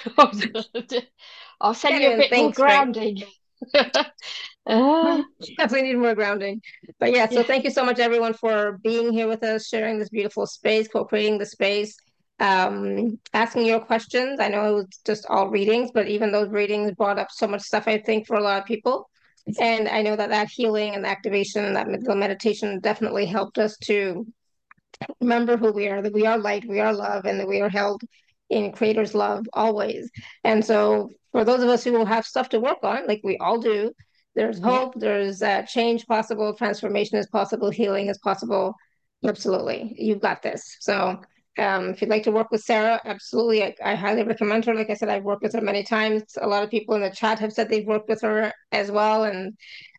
[SPEAKER 2] I'll send
[SPEAKER 1] can't
[SPEAKER 2] you a
[SPEAKER 1] even
[SPEAKER 2] bit more
[SPEAKER 1] think straight.
[SPEAKER 2] grounding.
[SPEAKER 1] Definitely need more grounding. But yeah, so
[SPEAKER 2] Yeah.
[SPEAKER 1] thank you so much, everyone, for being here with us, sharing this beautiful space, co-creating the space, asking your questions. I know it was just all readings, but even those readings brought up so much stuff, I think, for a lot of people. And I know that healing and activation, the meditation definitely helped us to remember who we are, that we are light, we are love, and that we are held in Creator's love always. And so, for those of us who will have stuff to work on, like we all do, there's hope, there's change possible, transformation is possible, healing is possible. Absolutely. You've got this. So, if you'd like to work with Sarah, absolutely. I highly recommend her. Like I said, I've worked with her many times. A lot of people in the chat have said they've worked with her as well. And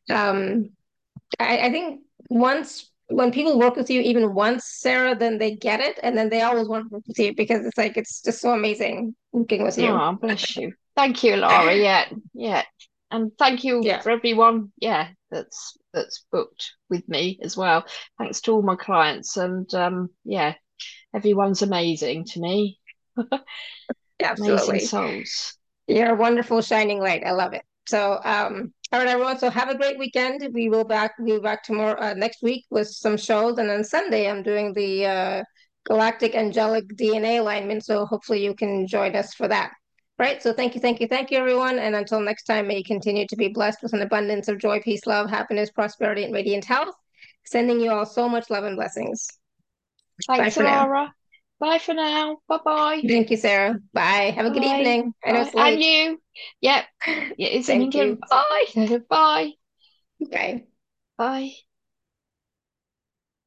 [SPEAKER 1] I think when people work with you even once, Sarah, then they get it, and then they always want to work with you because it's just so amazing working with you.
[SPEAKER 2] Oh, bless you. Thank you, Laura. Yeah. And thank you for everyone, that's booked with me as well. Thanks to all my clients, and everyone's amazing to me.
[SPEAKER 1] Absolutely.
[SPEAKER 2] Amazing souls.
[SPEAKER 1] You're a wonderful shining light. I love it. So, all right, everyone. So have a great weekend. We'll be back tomorrow, next week with some shows, and on Sunday I'm doing the Galactic Angelic DNA alignment. So hopefully you can join us for that. Right. So thank you, everyone. And until next time, may you continue to be blessed with an abundance of joy, peace, love, happiness, prosperity, and radiant health. Sending you all so much love and blessings.
[SPEAKER 2] Thanks,
[SPEAKER 1] bye for
[SPEAKER 2] Laura.
[SPEAKER 1] now.
[SPEAKER 2] Bye for now. Bye-bye.
[SPEAKER 1] Thank you, Sarah. Bye. Have a good evening. I know it's late.
[SPEAKER 2] And you. Yep. Yeah, it's in
[SPEAKER 1] Thank you.
[SPEAKER 2] England. Bye. Bye.
[SPEAKER 1] Bye.
[SPEAKER 2] Bye.